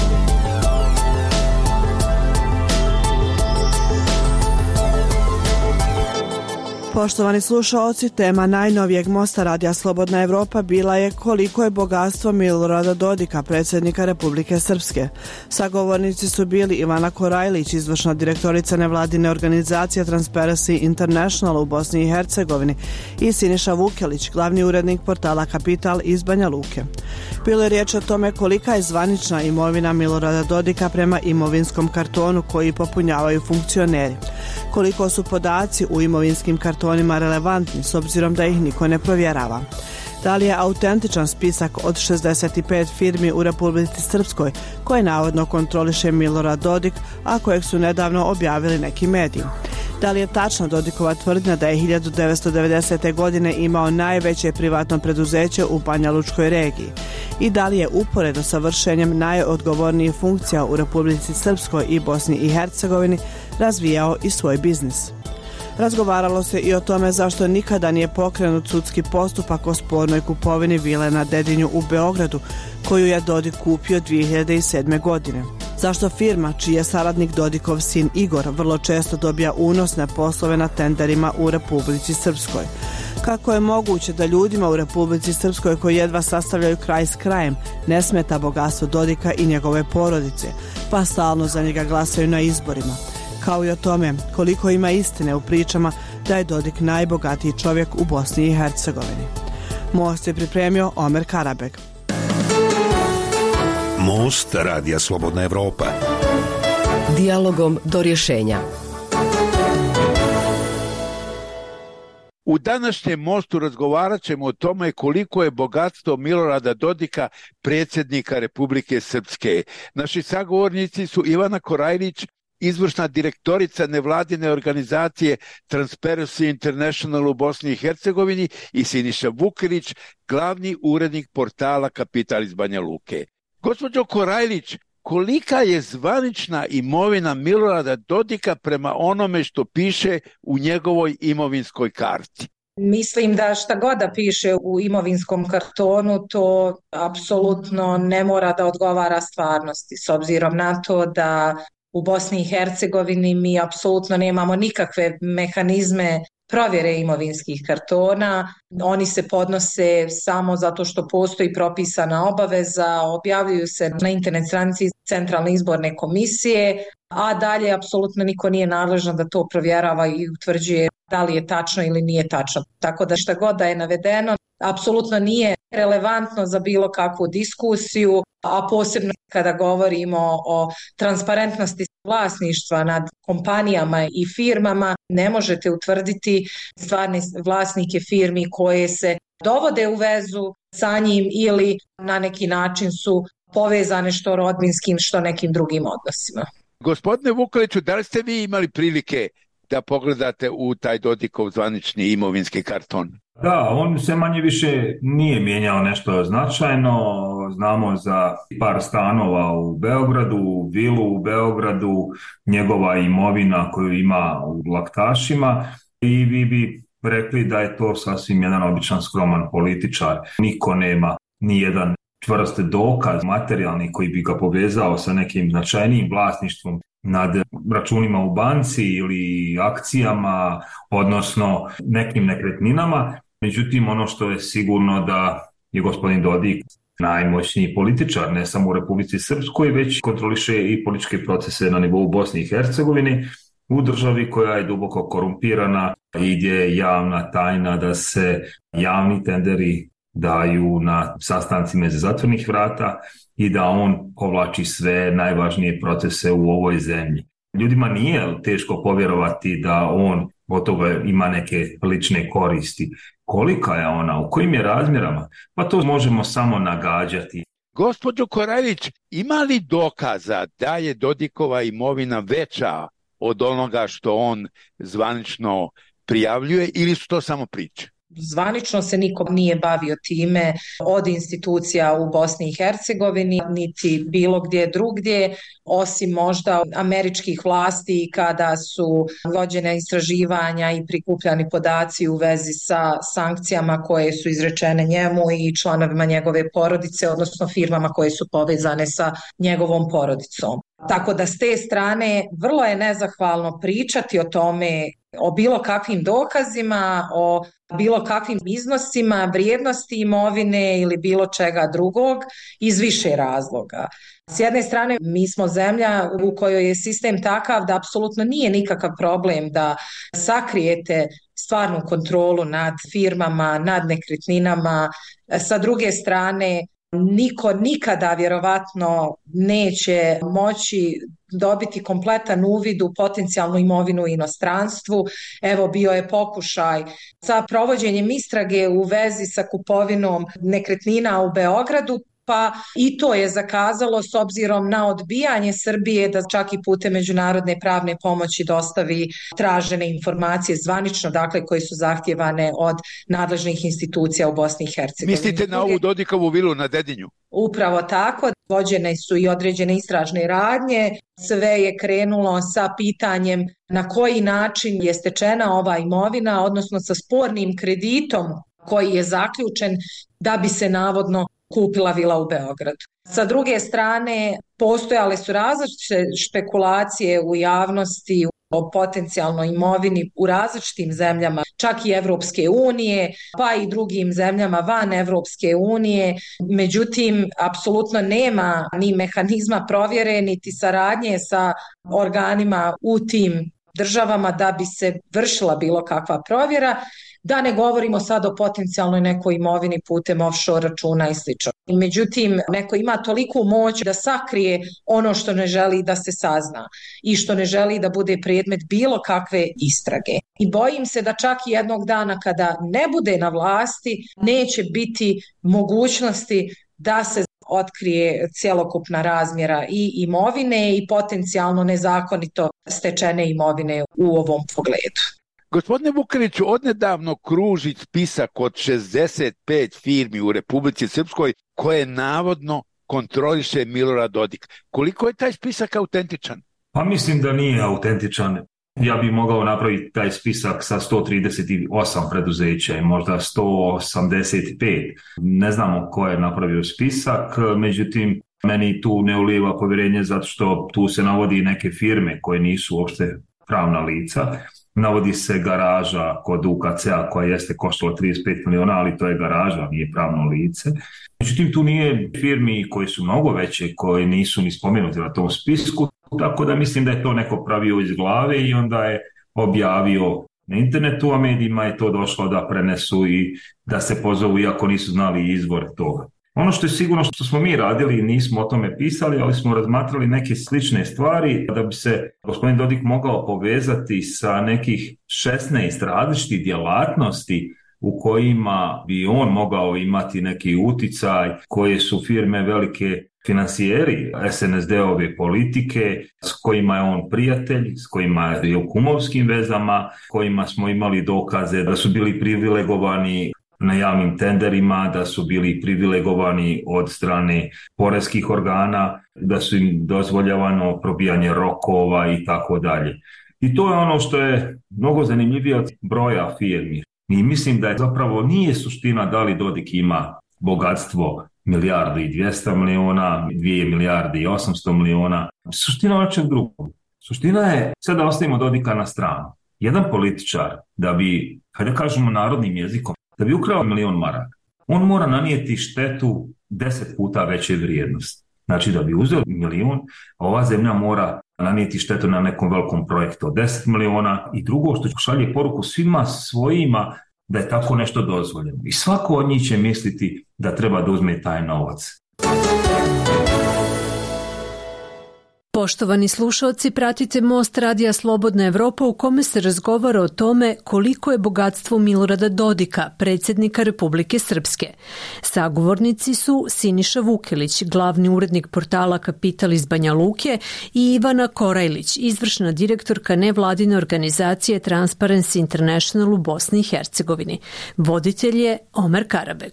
Poštovani slušaoci, tema najnovijeg mosta Radija Slobodna Evropa bila je koliko je bogatstvo Milorada Dodika, predsjednika Republike Srpske. Sagovornici su bili Ivana Korajlić, izvršna direktorica nevladine organizacije Transparency International u Bosni i Hercegovini, i Siniša Vukelić, glavni urednik portala Kapital iz Banja Luke. Bilo je riječ o tome kolika je zvanična imovina Milorada Dodika prema imovinskom kartonu koji popunjavaju funkcioneri. Koliko su podaci u imovinskim kartonima relevantni s obzirom da ih niko ne provjerava. Da li je autentičan spisak od 65 firmi u Republici Srpskoj koje navodno kontroliše Milorad Dodik, a kojeg su nedavno objavili neki mediji? Da li je tačna Dodikova tvrdnja da je 1990. godine imao najveće privatno preduzeće u Banja Lučkoj regiji? I da li je uporedo sa vršenjem najodgovornijih funkcija u Republici Srpskoj i Bosni i Hercegovini razvijao i svoj biznis? Razgovaralo se i o tome zašto nikada nije pokrenut sudski postupak o spornoj kupovini vile na Dedinju u Beogradu, koju je Dodik kupio 2007. godine. Zašto firma, čiji je saradnik Dodikov sin Igor, vrlo često dobija unosne poslove na tenderima u Republici Srpskoj? Kako je moguće da ljudima u Republici Srpskoj koji jedva sastavljaju kraj s krajem ne smeta bogatstvo Dodika i njegove porodice, pa stalno za njega glasaju na izborima? Kao i o tome koliko ima istine u pričama da je Dodik najbogatiji čovjek u Bosni i Hercegovini. Most je pripremio Omer Karabeg. Most Radija Slobodna Evropa. Dijalogom do rješenja. U današnjem mostu razgovarat ćemo o tome koliko je bogatstvo Milorada Dodika, predsjednika Republike Srpske. Naši sagovornici su Ivana Korajlić, izvršna direktorica nevladine organizacije Transparency International u Bosni i Hercegovini, i Siniša Vukelić, glavni urednik portala Kapital iz Banja Luke. Gospođo Korajlić, kolika je zvanična imovina Milorada Dodika prema onome što piše u njegovoj imovinskoj karti? Mislim da šta god da piše u imovinskom kartonu, to apsolutno ne mora da odgovara stvarnosti, s obzirom na to da u Bosni i Hercegovini mi apsolutno nemamo nikakve mehanizme provjere imovinskih kartona. Oni se podnose samo zato što postoji propisana obaveza, objavljuju se na internet stranici Centralne izborne komisije, a dalje apsolutno niko nije nadležan da to provjerava i utvrđuje da li je tačno ili nije tačno. Tako da šta god da je navedeno, apsolutno nije relevantno za bilo kakvu diskusiju, a posebno kada govorimo o transparentnosti vlasništva nad kompanijama i firmama, ne možete utvrditi stvarne vlasnike firmi koje se dovode u vezu sa njim ili na neki način su povezane što rodbinskim, što nekim drugim odnosima. Gospodine Vukeliću, da li ste vi imali prilike da pogledate u taj Dodikov zvanični imovinski karton? Da, on se manje više nije mijenjao nešto značajno. Znamo za par stanova u Beogradu, vilu u Beogradu, njegova imovina koju ima u Laktašima, i vi bi rekli da je to sasvim jedan običan skroman političar. Niko nema ni jedan čvrst dokaz materijalni koji bi ga povezao sa nekim značajnijim vlasništvom nad računima u banci ili akcijama, odnosno nekim nekretninama. Međutim, ono što je sigurno da je gospodin Dodik najmoćniji političar, ne samo u Republici Srpskoj, već kontroliše i političke procese na nivou Bosne i Hercegovine, u državi koja je duboko korumpirana i gdje je javna tajna da se javni tenderi daju na sastancima iza zatvornih vrata i da on povlači sve najvažnije procese u ovoj zemlji. Ljudima nije teško povjerovati da on od toga ima neke lične koristi. Kolika je ona, u kojim je razmjerama? Pa to možemo samo nagađati. Gospođo Korajlić, ima li dokaza da je Dodikova imovina veća od onoga što on zvanično prijavljuje ili su to samo priče? Zvanično se niko nije bavio time od institucija u Bosni i Hercegovini, niti bilo gdje drugdje, osim možda američkih vlasti kada su vođene istraživanja i prikupljani podaci u vezi sa sankcijama koje su izrečene njemu i članovima njegove porodice, odnosno firmama koje su povezane sa njegovom porodicom. Tako da s te strane vrlo je nezahvalno pričati o tome, o bilo kakvim dokazima, o bilo kakvim iznosima, vrijednosti imovine ili bilo čega drugog iz više razloga. S jedne strane, mi smo zemlja u kojoj je sistem takav da apsolutno nije nikakav problem da sakrijete stvarnu kontrolu nad firmama, nad nekretninama. Sa druge strane, niko nikada vjerovatno neće moći dobiti kompletan uvid u potencijalnu imovinu u inostranstvu. Evo, bio je pokušaj sa provođenjem istrage u vezi sa kupovinom nekretnina u Beogradu, pa i to je zakazalo s obzirom na odbijanje Srbije da čak i putem međunarodne pravne pomoći dostavi tražene informacije zvanično, dakle koje su zahtjevane od nadležnih institucija u Bosni i Hercegovini. Mislite na ovu Dodikovu vilu na Dedinju? Upravo tako, vođene su i određene istražne radnje, sve je krenulo sa pitanjem na koji način je stečena ova imovina, odnosno sa spornim kreditom koji je zaključen da bi se navodno kupila vila u Beogradu. Sa druge strane, postojale su različite špekulacije u javnosti o potencijalnoj imovini u različitim zemljama, čak i Evropske unije, pa i drugim zemljama van Evropske unije. Međutim, apsolutno nema ni mehanizma provjere, niti saradnje sa organima u tim državama da bi se vršila bilo kakva provjera. Da ne govorimo sad o potencijalnoj nekoj imovini putem offshore računa i slično. Međutim, neko ima toliku moć da sakrije ono što ne želi da se sazna i što ne želi da bude predmet bilo kakve istrage. I bojim se da čak i jednog dana kada ne bude na vlasti, neće biti mogućnosti da se otkrije cjelokupna razmjera i imovine i potencijalno nezakonito stečene imovine u ovom pogledu. Gospodine Vukeliću, odnedavno kruži spisak od 65 firmi u Republici Srpskoj koje navodno kontroliše Milorad Dodik. Koliko je taj spisak autentičan? Pa mislim da nije autentičan. Ja bih mogao napraviti taj spisak sa 138 preduzeća i možda 185. Ne znamo ko je napravio spisak, međutim, meni tu ne ulijeva povjerenje zato što tu se navodi neke firme koje nisu uopšte pravna lica. Navodi se garaža kod UKC-a koja jeste koštala 35 miliona, ali to je garaža, nije pravno lice. Međutim, tu nije firmi koje su mnogo veće, koje nisu ni spomenuti na tom spisku, tako da mislim da je to neko pravio iz glave i onda je objavio na internetu, a medijima je to došlo da prenesu i da se pozovu iako nisu znali izvor toga. Ono što je sigurno što smo mi radili, nismo o tome pisali, ali smo razmatrali neke slične stvari da bi se gospodin Dodik mogao povezati sa nekih 16 različitih djelatnosti u kojima bi on mogao imati neki uticaj, koje su firme velike financijeri SNSD-ove politike, s kojima je on prijatelj, s kojima je u kumovskim vezama, kojima smo imali dokaze da su bili privilegovani na javnim tenderima, da su bili privilegovani od strane poreskih organa, da su im dozvoljavano probijanje rokova i tako dalje. I to je ono što je mnogo zanimljivije od broja firmi. I mislim da je zapravo nije suština da li Dodik ima bogatstvo 1,2 milijarde, 2 milijarde i 800 miliona. Suština je nečeg drugog. Suština je, sad da ostavimo Dodika na stranu. Jedan političar da bi, hajde kažemo narodnim jezikom, da bi ukrao 1 milion maraka, on mora nanijeti štetu 10 puta veće vrijednosti. Znači da bi uzeo 1 milion, ova zemlja mora nanijeti štetu na nekom velikom projektu od 10 miliona i drugo što šalje poruku svima svojima da je tako nešto dozvoljeno. I svako od njih će misliti da treba da uzme taj novac. Poštovani slušalci, pratite Most Radija Slobodna Evropa u kome se razgovara o tome koliko je bogatstvo Milorada Dodika, predsjednika Republike Srpske. Sagovornici su Siniša Vukelić, glavni urednik portala Kapital iz Banja Luke, i Ivana Korajlić, izvršna direktorka nevladine organizacije Transparency International u Bosni i Hercegovini. Voditelj je Omer Karabeg.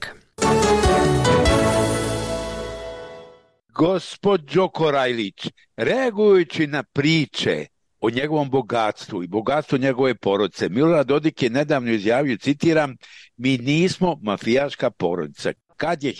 Gospođo Korajlić, reagujući na priče o njegovom bogatstvu i bogatstvu njegove porodice, Milorad Dodik je nedavno izjavio, citiram, mi nismo mafijaška porodica. Kad je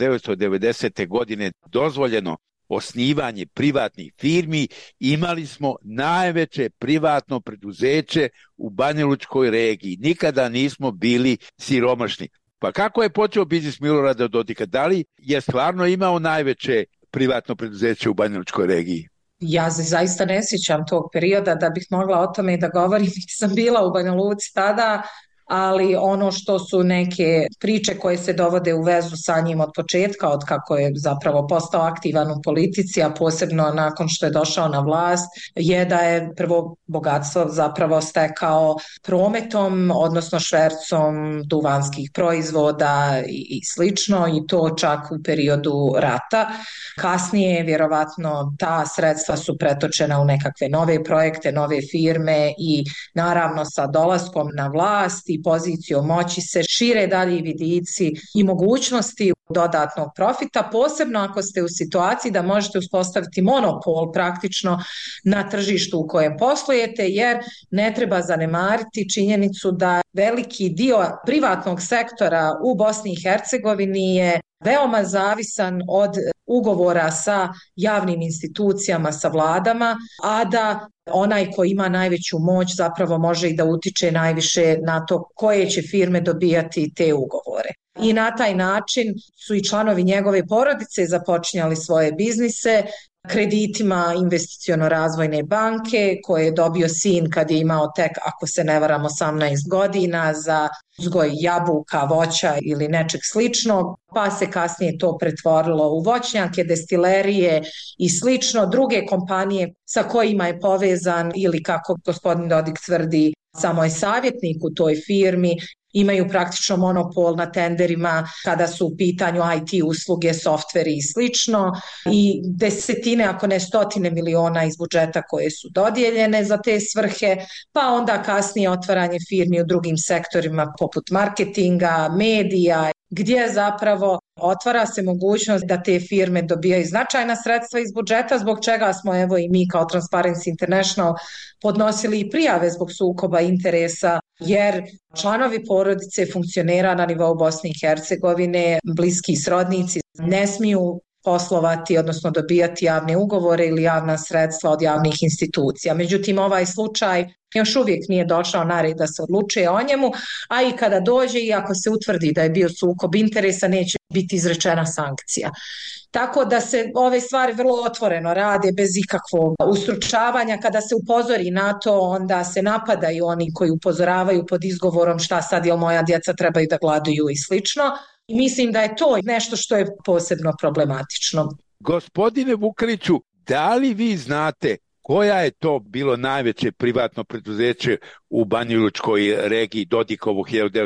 1990. godine dozvoljeno osnivanje privatnih firmi, imali smo najveće privatno preduzeće u Banjalučkoj regiji. Nikada nismo bili siromašni. Pa kako je počeo biznis Milorada Dodika? Da li je stvarno imao najveće privatno preduzeće u Banjalučkoj regiji? Ja se zaista ne sjećam tog perioda da bih mogla o tome i da govorim. Nisam bila u Banja Luci tada, ali ono što su neke priče koje se dovode u vezu sa njim od početka, od kako je zapravo postao aktivan u politici, a posebno nakon što je došao na vlast, je da je prvo bogatstvo zapravo stekao prometom, odnosno švercom duvanskih proizvoda i slično, i to čak u periodu rata. Kasnije, vjerovatno, ta sredstva su pretočena u nekakve nove projekte, nove firme i naravno sa dolaskom na vlast i pozicijom moći se šire dalji vidici i mogućnosti dodatnog profita, posebno ako ste u situaciji da možete uspostaviti monopol praktično na tržištu u kojem poslujete, jer ne treba zanemariti činjenicu da veliki dio privatnog sektora u Bosni i Hercegovini je veoma zavisan od ugovora sa javnim institucijama, sa vladama, a da onaj ko ima najveću moć zapravo može i da utiče najviše na to koje će firme dobijati te ugovore. I na taj način su i članovi njegove porodice započinjali svoje biznise kreditima investiciono-razvojne banke koje je dobio sin kad je imao tek, ako se ne varam, 18 godina za uzgoj jabuka, voća ili nečeg sličnog, pa se kasnije to pretvorilo u voćnjake, destilerije i slično. Druge kompanije sa kojima je povezan ili, kako gospodin Dodik tvrdi, samo je savjetnik u toj firmi, imaju praktično monopol na tenderima kada su u pitanju IT usluge, softveri i slično, i desetine, ako ne stotine miliona iz budžeta koje su dodijeljene za te svrhe, pa onda kasnije otvaranje firmi u drugim sektorima poput marketinga, medija, gdje zapravo otvara se mogućnost da te firme dobijaju značajna sredstva iz budžeta, zbog čega smo evo i mi kao Transparency International podnosili i prijave zbog sukoba interesa, jer članovi porodice funkcionera na nivou Bosne i Hercegovine, bliski srodnici, ne smiju poslovati, odnosno dobijati javne ugovore ili javna sredstva od javnih institucija. Međutim, ovaj slučaj još uvijek nije došao na red da se odlučuje o njemu, a i kada dođe i ako se utvrdi da je bio sukob interesa, neće biti izrečena sankcija. Tako da se ove stvari vrlo otvoreno rade, bez ikakvog ustručavanja. Kada se upozori na to, onda se napadaju oni koji upozoravaju pod izgovorom šta sad, jel moja djeca trebaju da gladuju i slično. I mislim da je to nešto što je posebno problematično. Gospodine Vukeliću, da li vi znate koja je to bilo najveće privatno preduzeće u Banjalučkoj regiji Dodikovu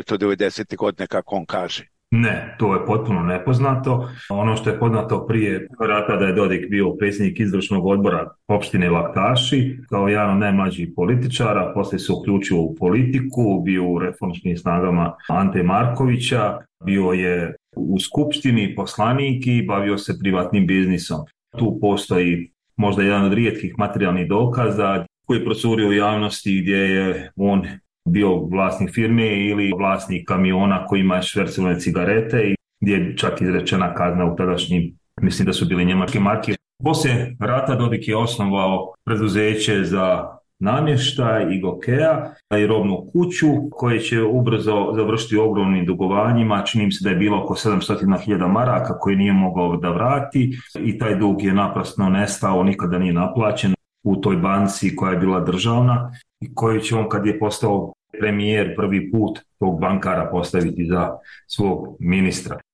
1990. godine, kako on kaže? Ne, to je potpuno nepoznato. Ono što je poznato prije rata da je Dodik bio predsjednik izvršnog odbora opštine Laktaši, kao jedan od najmlađih političara, poslije se uključio u politiku, bio u reformskim snagama Ante Markovića, bio je u skupštini poslanik i bavio se privatnim biznisom. Tu postoji možda jedan od rijetkih materijalnih dokaza koji je procurio u javnosti gdje je on bio vlasnik firme ili vlasnik kamiona kojima je švercovane cigarete i gdje je čak izrečena kazna u tadašnjim, mislim da su bili njemačke marke. Poslije rata Dodik je osnovao preduzeće za namještaj i Gokea i robnu kuću koje će ubrzo završiti ogromnim dugovanjima. Čini mi se da je bilo oko 700.000 maraka koje nije mogao da vrati i taj dug je naprosto nestao, nikada nije naplaćen u toj banci koja je bila državna i koju će on, kad je postao premijer, prvi put tog bankara postaviti za svog ministra.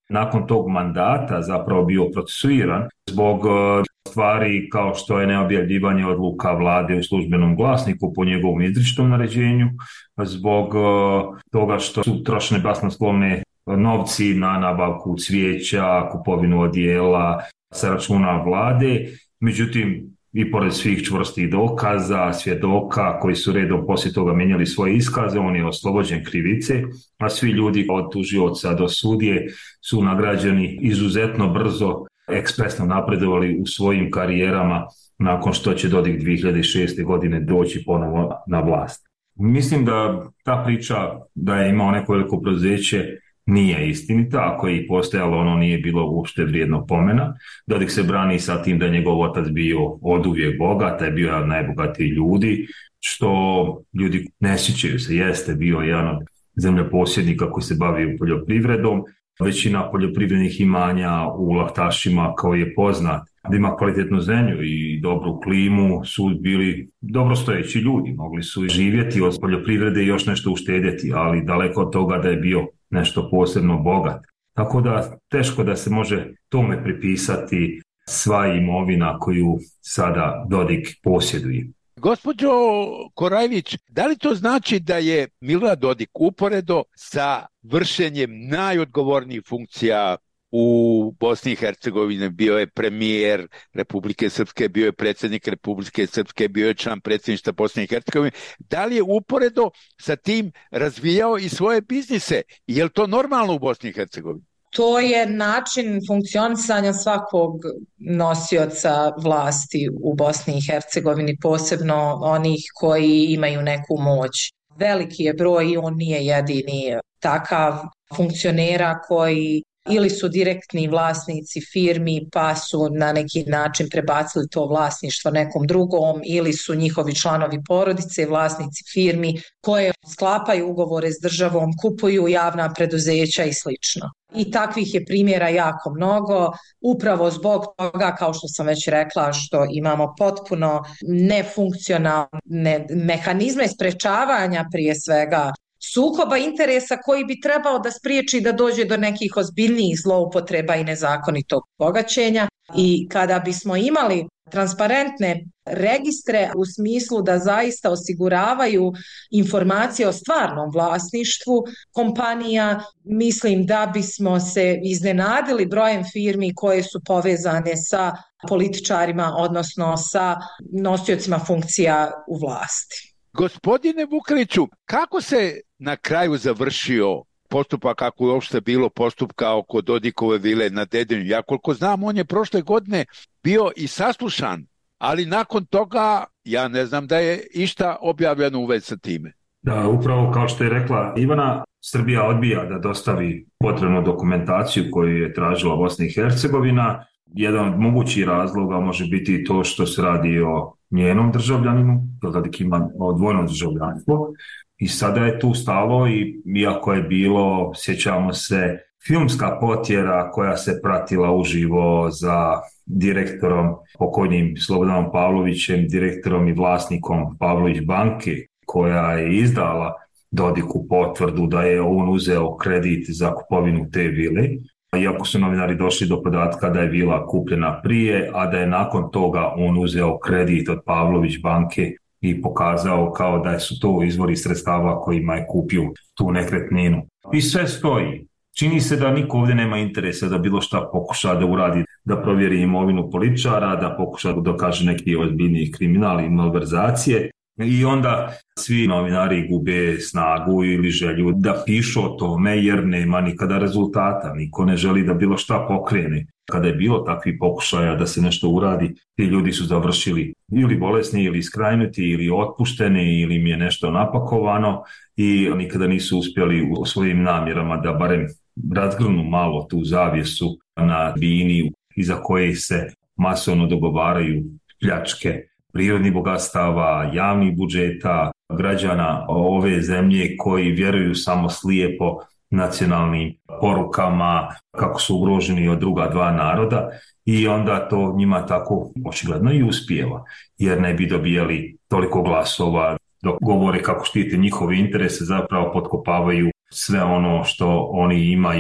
nakon tog mandata zapravo bio procesuiran zbog stvari kao što je neobjavljivanje odluka vlade u službenom glasniku po njegovom izričitom naređenju, zbog toga što su trošene basnoslovne novci na nabavku cvijeća, kupovinu odijela sa računa vlade. Međutim, i pored svih čvrstih dokaza, svjedoka koji su redom poslije toga mijenjali svoje iskaze, on je oslobođen krivice, a svi ljudi od tužioca do sudije su nagrađeni izuzetno brzo, ekspresno napredovali u svojim karijerama nakon što će Dodik 2006. godine doći ponovo na vlast. Mislim da ta priča da je imao neko veliko preduzeće nije istinita, ako je i postojalo, ono nije bilo uopšte vrijedno pomena. Dodik se brani sa tim da je njegov otac bio oduvijek bogat, je bio jedan od najbogatijih ljudi, što ljudi ne sjećaju se, jeste bio jedan od zemljoposjednika koji se bavio poljoprivredom. Većina poljoprivrednih imanja u Lahtašima, kao je poznat, da ima kvalitetnu zemlju i dobru klimu, su bili dobrostojeći ljudi, mogli su živjeti od poljoprivrede i još nešto uštedjeti, ali daleko od toga da je bio nešto posebno bogat. Tako da teško da se može tome pripisati sva imovina koju sada Dodik posjeduje. Gospođo Korajvić, da li to znači da je Milorad Dodik uporedo sa vršenjem najodgovornijih funkcija u Bosni i Hercegovini, bio je premijer Republike Srpske, bio je predsjednik Republike Srpske, bio je član predsjedništva Bosne i Hercegovine, da li je uporedo sa tim razvijao i svoje biznise? Je li to normalno u Bosni i Hercegovini? To je način funkcionisanja svakog nosioca vlasti u Bosni i Hercegovini, posebno onih koji imaju neku moć. Veliki je broj i on nije jedini takav funkcionera koji ili su direktni vlasnici firmi pa su na neki način prebacili to vlasništvo nekom drugom, ili su njihovi članovi porodice vlasnici firmi koje sklapaju ugovore s državom, kupuju javna preduzeća i slično. I takvih je primjera jako mnogo, upravo zbog toga, kao što sam već rekla, što imamo potpuno nefunkcionalne mehanizme sprečavanja prije svega sukoba interesa koji bi trebao da spriječi da dođe do nekih ozbiljnijih zloupotreba i nezakonitog bogaćenja. I kada bismo imali transparentne registre u smislu da zaista osiguravaju informacije o stvarnom vlasništvu kompanija, mislim da bismo se iznenadili brojem firmi koje su povezane sa političarima, odnosno sa nosiocima funkcija u vlasti. Gospodine Vukeliću, kako se na kraju završio postupak, kako je uopšte bilo postupka oko Dodikove vile na Dedinju? Ja koliko znam, on je prošle godine bio i saslušan, ali nakon toga ja ne znam da je išta objavljeno u vezi sa time. Da, upravo kao što je rekla Ivana, Srbija odbija da dostavi potrebnu dokumentaciju koju je tražila Bosna i Hercegovina. Jedan od mogućih razloga može biti to što se radi o njenom državljaninu, Dodik ima dvojno državljanstvo i sada je tu stalo, i iako je bilo, sjećamo se, filmska potjera koja se pratila uživo za direktorom, pokojnim Slobodanom Pavlovićem, direktorom i vlasnikom Pavlović banke, koja je izdala Dodiku potvrdu da je on uzeo kredit za kupovinu te vile, iako su novinari došli do podatka da je vila kupljena prije, a da je nakon toga on uzeo kredit od Pavlović banke i pokazao kao da su to izvori sredstava kojima je kupio tu nekretninu. I sve stoji. Čini se da niko ovdje nema interesa da bilo šta pokuša da uradi, da provjeri imovinu političara, da pokuša da dokaže neki ozbiljniji kriminal i malverzacije. I onda svi novinari gube snagu ili želju da pišu o tome jer nema nikada rezultata. Niko ne želi da bilo šta pokrene. Kada je bilo takvih pokušaja da se nešto uradi, ti ljudi su završili ili bolesni, ili iskrajnuti, ili otpušteni, ili im je nešto napakovano i nikada nisu uspjeli u svojim namjerama da barem razgrnu malo tu zavjesu na bini iza koje se masovno dogovaraju pljačke prirodnih bogatstava, javnih budžeta, građana ove zemlje koji vjeruju samo slijepo nacionalnim porukama kako su ugroženi od druga dva naroda, i onda to njima tako očigledno i uspijeva, jer ne bi dobijali toliko glasova dok govore kako štite njihove interese, zapravo potkopavaju sve ono što oni imaju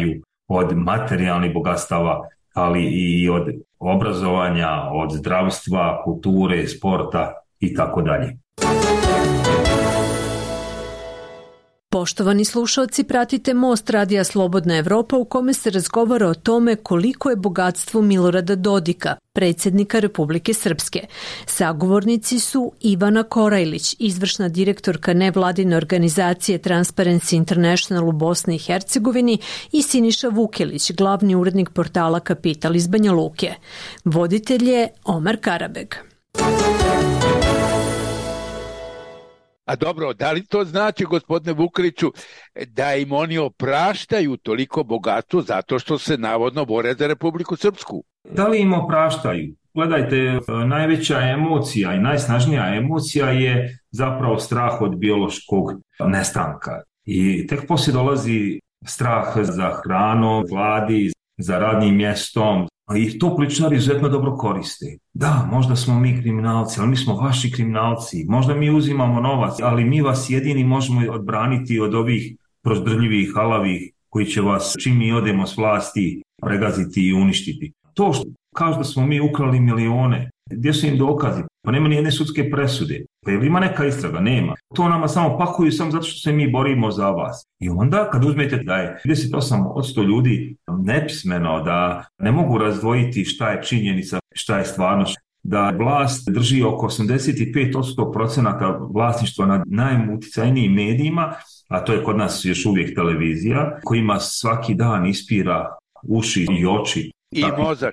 od materijalnih bogatstava, ali i od obrazovanja, od zdravstva, kulture, sporta i tako dalje. Poštovani slušalci, pratite Most Radija Slobodna Evropa u kome se razgovara o tome koliko je bogatstvo Milorada Dodika, predsjednika Republike Srpske. Sagovornici su Ivana Korajlić, izvršna direktorka nevladine organizacije Transparency International u Bosni i Hercegovini, i Siniša Vukelić, glavni urednik portala Kapital iz Banja Luke. Voditelj je Omar Karabeg. A dobro, da li to znači, gospodine Vukeliću, da im oni opraštaju toliko bogatstvo zato što se navodno bore za Republiku Srpsku? Da li im opraštaju? Gledajte, najveća emocija i najsnažnija emocija je zapravo strah od biološkog nestanka. I tek poslije dolazi strah za hranom, gladi, za radnim mjestom. I to političari izuzetno dobro koriste. Da, možda smo mi kriminalci, ali mi smo vaši kriminalci. Možda mi uzimamo novac, ali mi vas jedini možemo odbraniti od ovih prozdrljivih, halavih koji će vas, čim mi odemo s vlasti, pregaziti i uništiti. To što kažu da smo mi ukrali milione, gdje su im dokazi? Pa nema ni jedne sudske presude. Pa je li ima neka istraga? Nema. To nama samo pakuju samo zato što se mi borimo za vas. I onda kad uzmete da je 38% ljudi nepismeno, da ne mogu razdvojiti šta je činjenica, šta je stvarnost, da vlast drži oko 85% vlasništva nad najuticajnijim medijima, a to je kod nas još uvijek televizija, kojima svaki dan ispira uši i oči. I mozak.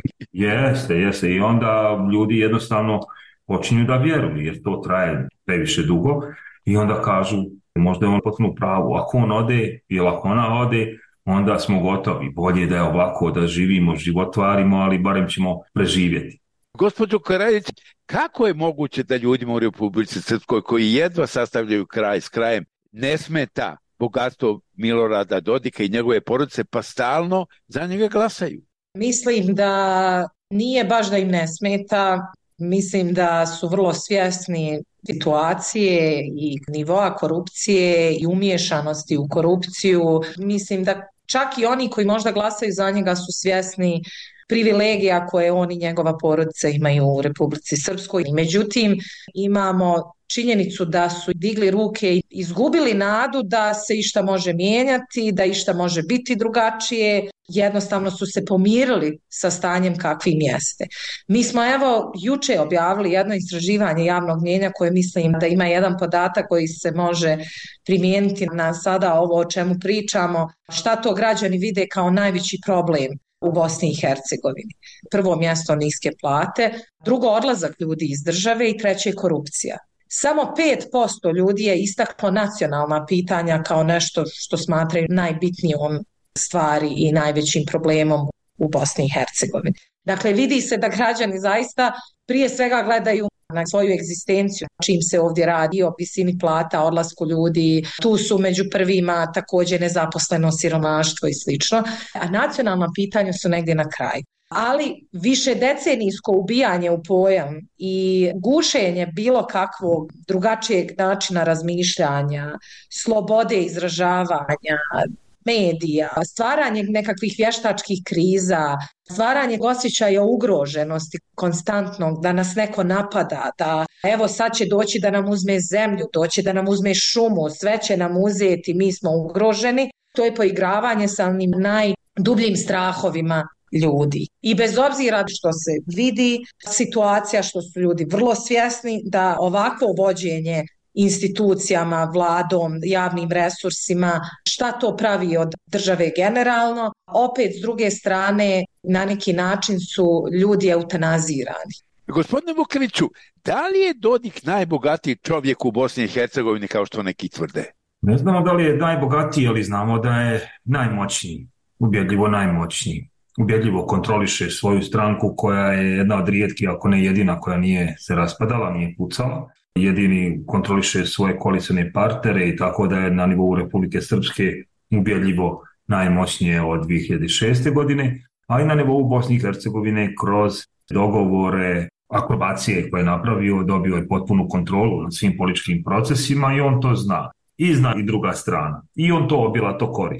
Jeste. I onda ljudi jednostavno počinju da vjeruju, jer to traje previše dugo, i onda kažu, možda je on potpuno pravu, ako on ode ili ako ona ode, onda smo gotovi, bolje da je ovako, da živimo, životvarimo, ali barem ćemo preživjeti. Gospođo Korajlić, kako je moguće da ljudima u Republici Srpskoj, koji jedva sastavljaju kraj s krajem, ne smeta bogatstvo Milorada Dodika i njegove porodice, pa stalno za njega glasaju? Mislim da nije baš da im ne smeta, mislim da su vrlo svjesni situacije i nivoa korupcije i umiješanosti u korupciju. Mislim da čak i oni koji možda glasaju za njega su svjesni privilegija koje on i njegova porodica imaju u Republici Srpskoj. Međutim, imamo činjenicu da su digli ruke i izgubili nadu da se išta može mijenjati, da išta može biti drugačije. Jednostavno su se pomirili sa stanjem kakvim jeste. Mi smo juče objavili jedno istraživanje javnog mnijenja koje mislim da ima jedan podatak koji se može primijeniti na sada ovo o čemu pričamo. Šta to građani vide kao najveći problem u Bosni i Hercegovini? Prvo mjesto niske plate, drugo odlazak ljudi iz države i treće korupcija. Samo 5% ljudi je istaklo nacionalna pitanja kao nešto što smatraju najbitnijom stvari i najvećim problemom u Bosni i Hercegovini. Dakle, vidi se da građani zaista prije svega gledaju na svoju egzistenciju, čim se ovdje radi o visini plata, odlasku ljudi, tu su među prvima također nezaposleno, siromaštvo i slično, a nacionalna pitanja su negdje na kraju. Ali više decenijsko ubijanje u pojam i gušenje bilo kakvog drugačijeg načina razmišljanja, slobode izražavanja, medija, stvaranje nekakvih vještačkih kriza, stvaranje osjećaja ugroženosti konstantnog, da nas neko napada, da evo sad će doći da nam uzme zemlju, doći da nam uzme šumu, sve će nam uzeti, mi smo ugroženi. To je poigravanje sa onim najdubljim strahovima ljudi. I bez obzira što se vidi situacija, što su ljudi vrlo svjesni da ovakvo vođenje institucijama, vladom, javnim resursima, šta to pravi od države generalno, opet s druge strane na neki način su ljudi eutanazirani. Gospodine Vukeliću, da li je Dodik najbogatiji čovjek u Bosni i Hercegovini kao što neki tvrde? Ne znamo da li je najbogatiji, ali znamo da je najmoćniji, ubjedljivo najmoćniji. Ubjedljivo kontroliše svoju stranku koja je jedna od rijetkih, ako ne jedina, koja nije se raspadala, nije pucala. Jedini kontroliše svoje koalicijne partnere i tako da je na nivou Republike Srpske ubjedljivo najmoćnije od 2006. godine, a i na nivou Bosne i Hercegovine kroz dogovore, akrobacije koje je napravio, dobio je potpunu kontrolu nad svim političkim procesima i on to zna. I zna i druga strana. I on to obilato koristi.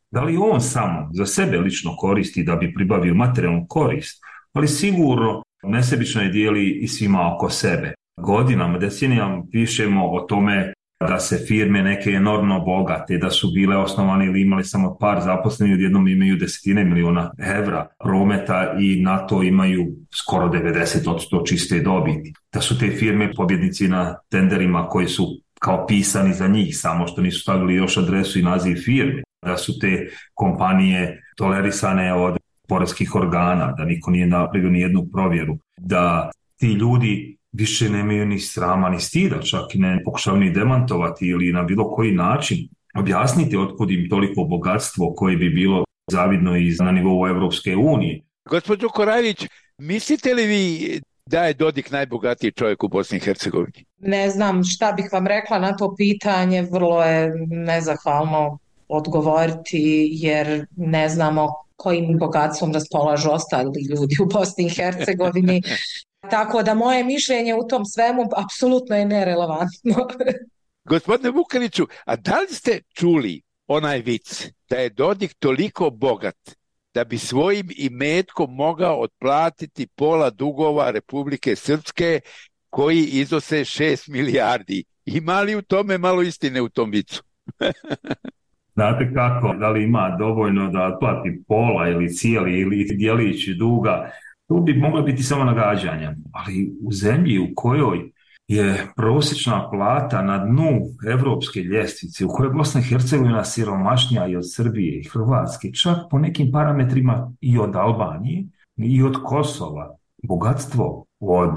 Da li on samo za sebe lično koristi da bi pribavio materijalnu korist, ali sigurno nesebično je dijeli i svima oko sebe. Godinama, decenijama pišemo o tome da se firme neke enormno bogate, da su bile osnovane ili imali samo par zaposlenih, odjednom imaju desetine miliona evra prometa i na to imaju skoro 90% čiste dobiti. Da su te firme pobjednici na tenderima koji su kao pisani za njih, samo što nisu stavili još adresu i naziv firme. Da su te kompanije tolerisane od poreskih organa, da niko nije napravio ni jednu provjeru, da ti ljudi više nemaju ni srama ni stida, čak i ne pokušavaju ni demantovati ili na bilo koji način objasniti otkud im toliko bogatstvo koje bi bilo zavidno i na nivou Evropske unije. Gospođo Korajlić, mislite li vi da je Dodik najbogatiji čovjek u Bosni i Hercegovini? Ne znam šta bih vam rekla na to pitanje, vrlo je nezahvalno odgovoriti jer ne znamo kojim bogatstvom raspolažu ostali ljudi u Bosni i Hercegovini. Tako da moje mišljenje u tom svemu apsolutno je nerelevantno. Gospodine Vukeliću, a da li ste čuli onaj vic da je Dodik toliko bogat da bi svojim imetkom mogao otplatiti pola dugova Republike Srpske koji iznose 6 milijardi? Ima li u tome malo istine u tom vicu? Znate kako, da li ima dovoljno da otplati pola ili cijeli ili dijelić duga? Tu bi moglo biti samo nagađanja, ali u zemlji u kojoj je prosječna plata na dnu evropske ljestvice, u kojoj je Bosna i Hercegovina siromašnija i od Srbije i Hrvatske, čak po nekim parametrima i od Albanije i od Kosova, bogatstvo od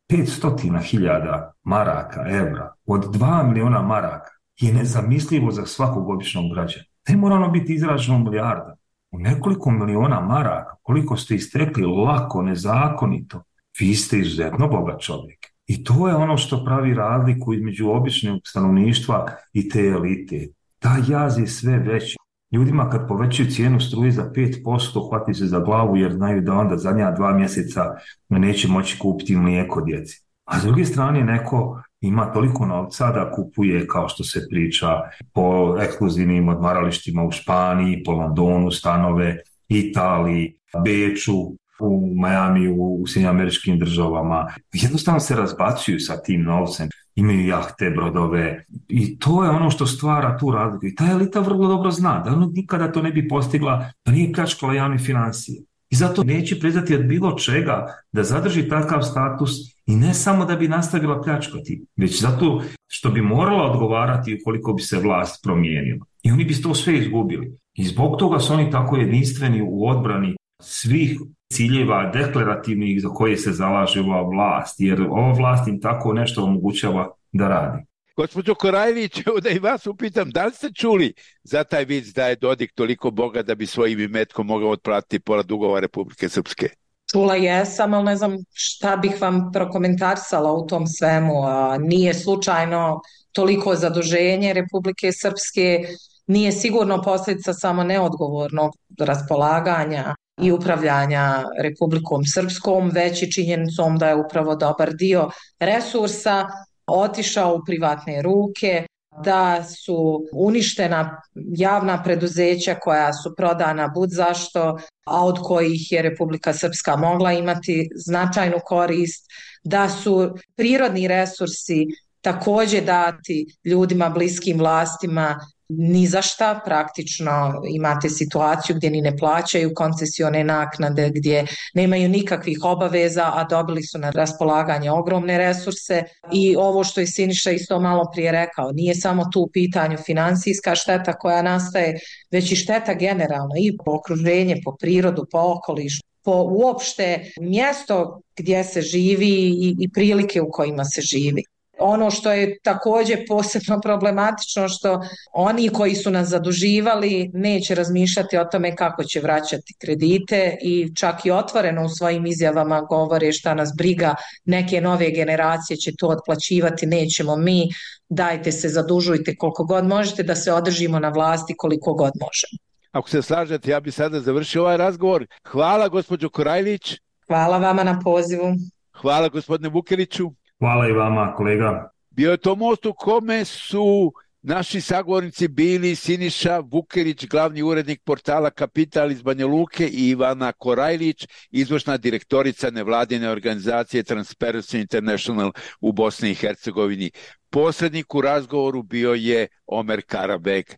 500.000 maraka, evra, od 2 miliona maraka je nezamislivo za svakog običnog građana. Ne mora ono biti izraženo milijarda. U nekoliko miliona maraka, koliko ste istekli lako, nezakonito, vi ste izuzetno bogat čovjek. I to je ono što pravi razliku između običnog stanovništva i te elite. Ta jaz je sve veći. Ljudima kad povećaju cijenu struje za 5%, hvati se za glavu jer znaju da onda zadnja 2 mjeseca neće moći kupiti mlijeko djeci. A s druge strane neko ima toliko novca da kupuje, kao što se priča, po ekskluzivnim odmaralištima u Španiji, po Londonu stanove, Italiji, Beču, u Majamiju, u Sjedinjenim Američkim Državama. Jednostavno se razbacuju sa tim novcem. Imaju jahte, brodove i to je ono što stvara tu razliku. I ta elita vrlo dobro zna da ona nikada to ne bi postigla da nije pljačkala javne financije. I zato neće priznati od bilo čega da zadrži takav status i ne samo da bi nastavila pljačkati, već zato što bi morala odgovarati ukoliko bi se vlast promijenila. I oni bi to sve izgubili. I zbog toga su oni tako jedinstveni u odbrani svih ciljeva deklarativnih za koje se zalaže ova vlast, jer ova vlast im tako nešto omogućava da radi. Gospođo Korajlić, da i vas upitam, da li ste čuli za taj vic da je Dodik toliko bogat da bi svojim imetkom mogao otplatiti pola dugova Republike Srpske? Čula jesam, ali ne znam šta bih vam prokomentarisala u tom svemu. Nije slučajno toliko zaduženje Republike Srpske, nije sigurno posljedica samo neodgovornog raspolaganja i upravljanja Republikom Srpskom, već i činjenicom da je upravo dobar dio resursa otišao u privatne ruke, da su uništena javna preduzeća koja su prodana budzašto, a od kojih je Republika Srpska mogla imati značajnu korist, da su prirodni resursi također dati ljudima bliskim vlastima ni za šta, praktično imate situaciju gdje ni ne plaćaju koncesione naknade, gdje nemaju nikakvih obaveza, a dobili su na raspolaganje ogromne resurse. I ovo što je Siniša isto malo prije rekao, nije samo tu u pitanju financijska šteta koja nastaje, već i šteta generalno i po okruženje, po prirodu, po okolišu, po uopšte mjesto gdje se živi i prilike u kojima se živi. Ono što je također posebno problematično, što oni koji su nas zaduživali neće razmišljati o tome kako će vraćati kredite i čak i otvoreno u svojim izjavama govore šta nas briga, neke nove generacije će to otplaćivati, nećemo mi, dajte se zadužujte koliko god možete da se održimo na vlasti koliko god možemo. Ako se slažete, ja bih sada završio ovaj razgovor. Hvala gospođo Korajlić. Hvala vama na pozivu. Hvala gospodine Vukeliću. Hvala i vama, kolega. Bio je to most u kome su Naši sagovornici bili Siniša Vukelić, glavni urednik portala Kapital iz Banja Luke, i Ivana Korajlić, izvršna direktorica nevladine organizacije Transparency International u Bosni i Hercegovini. Posrednik u razgovoru bio je Omer Karabek.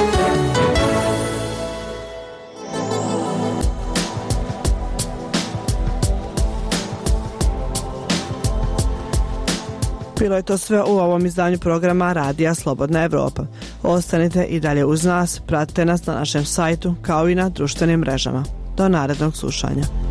Bilo je to sve u ovom izdanju programa Radija Slobodna Evropa. Ostanite i dalje uz nas, pratite nas na našem sajtu kao i na društvenim mrežama. Do narednog slušanja.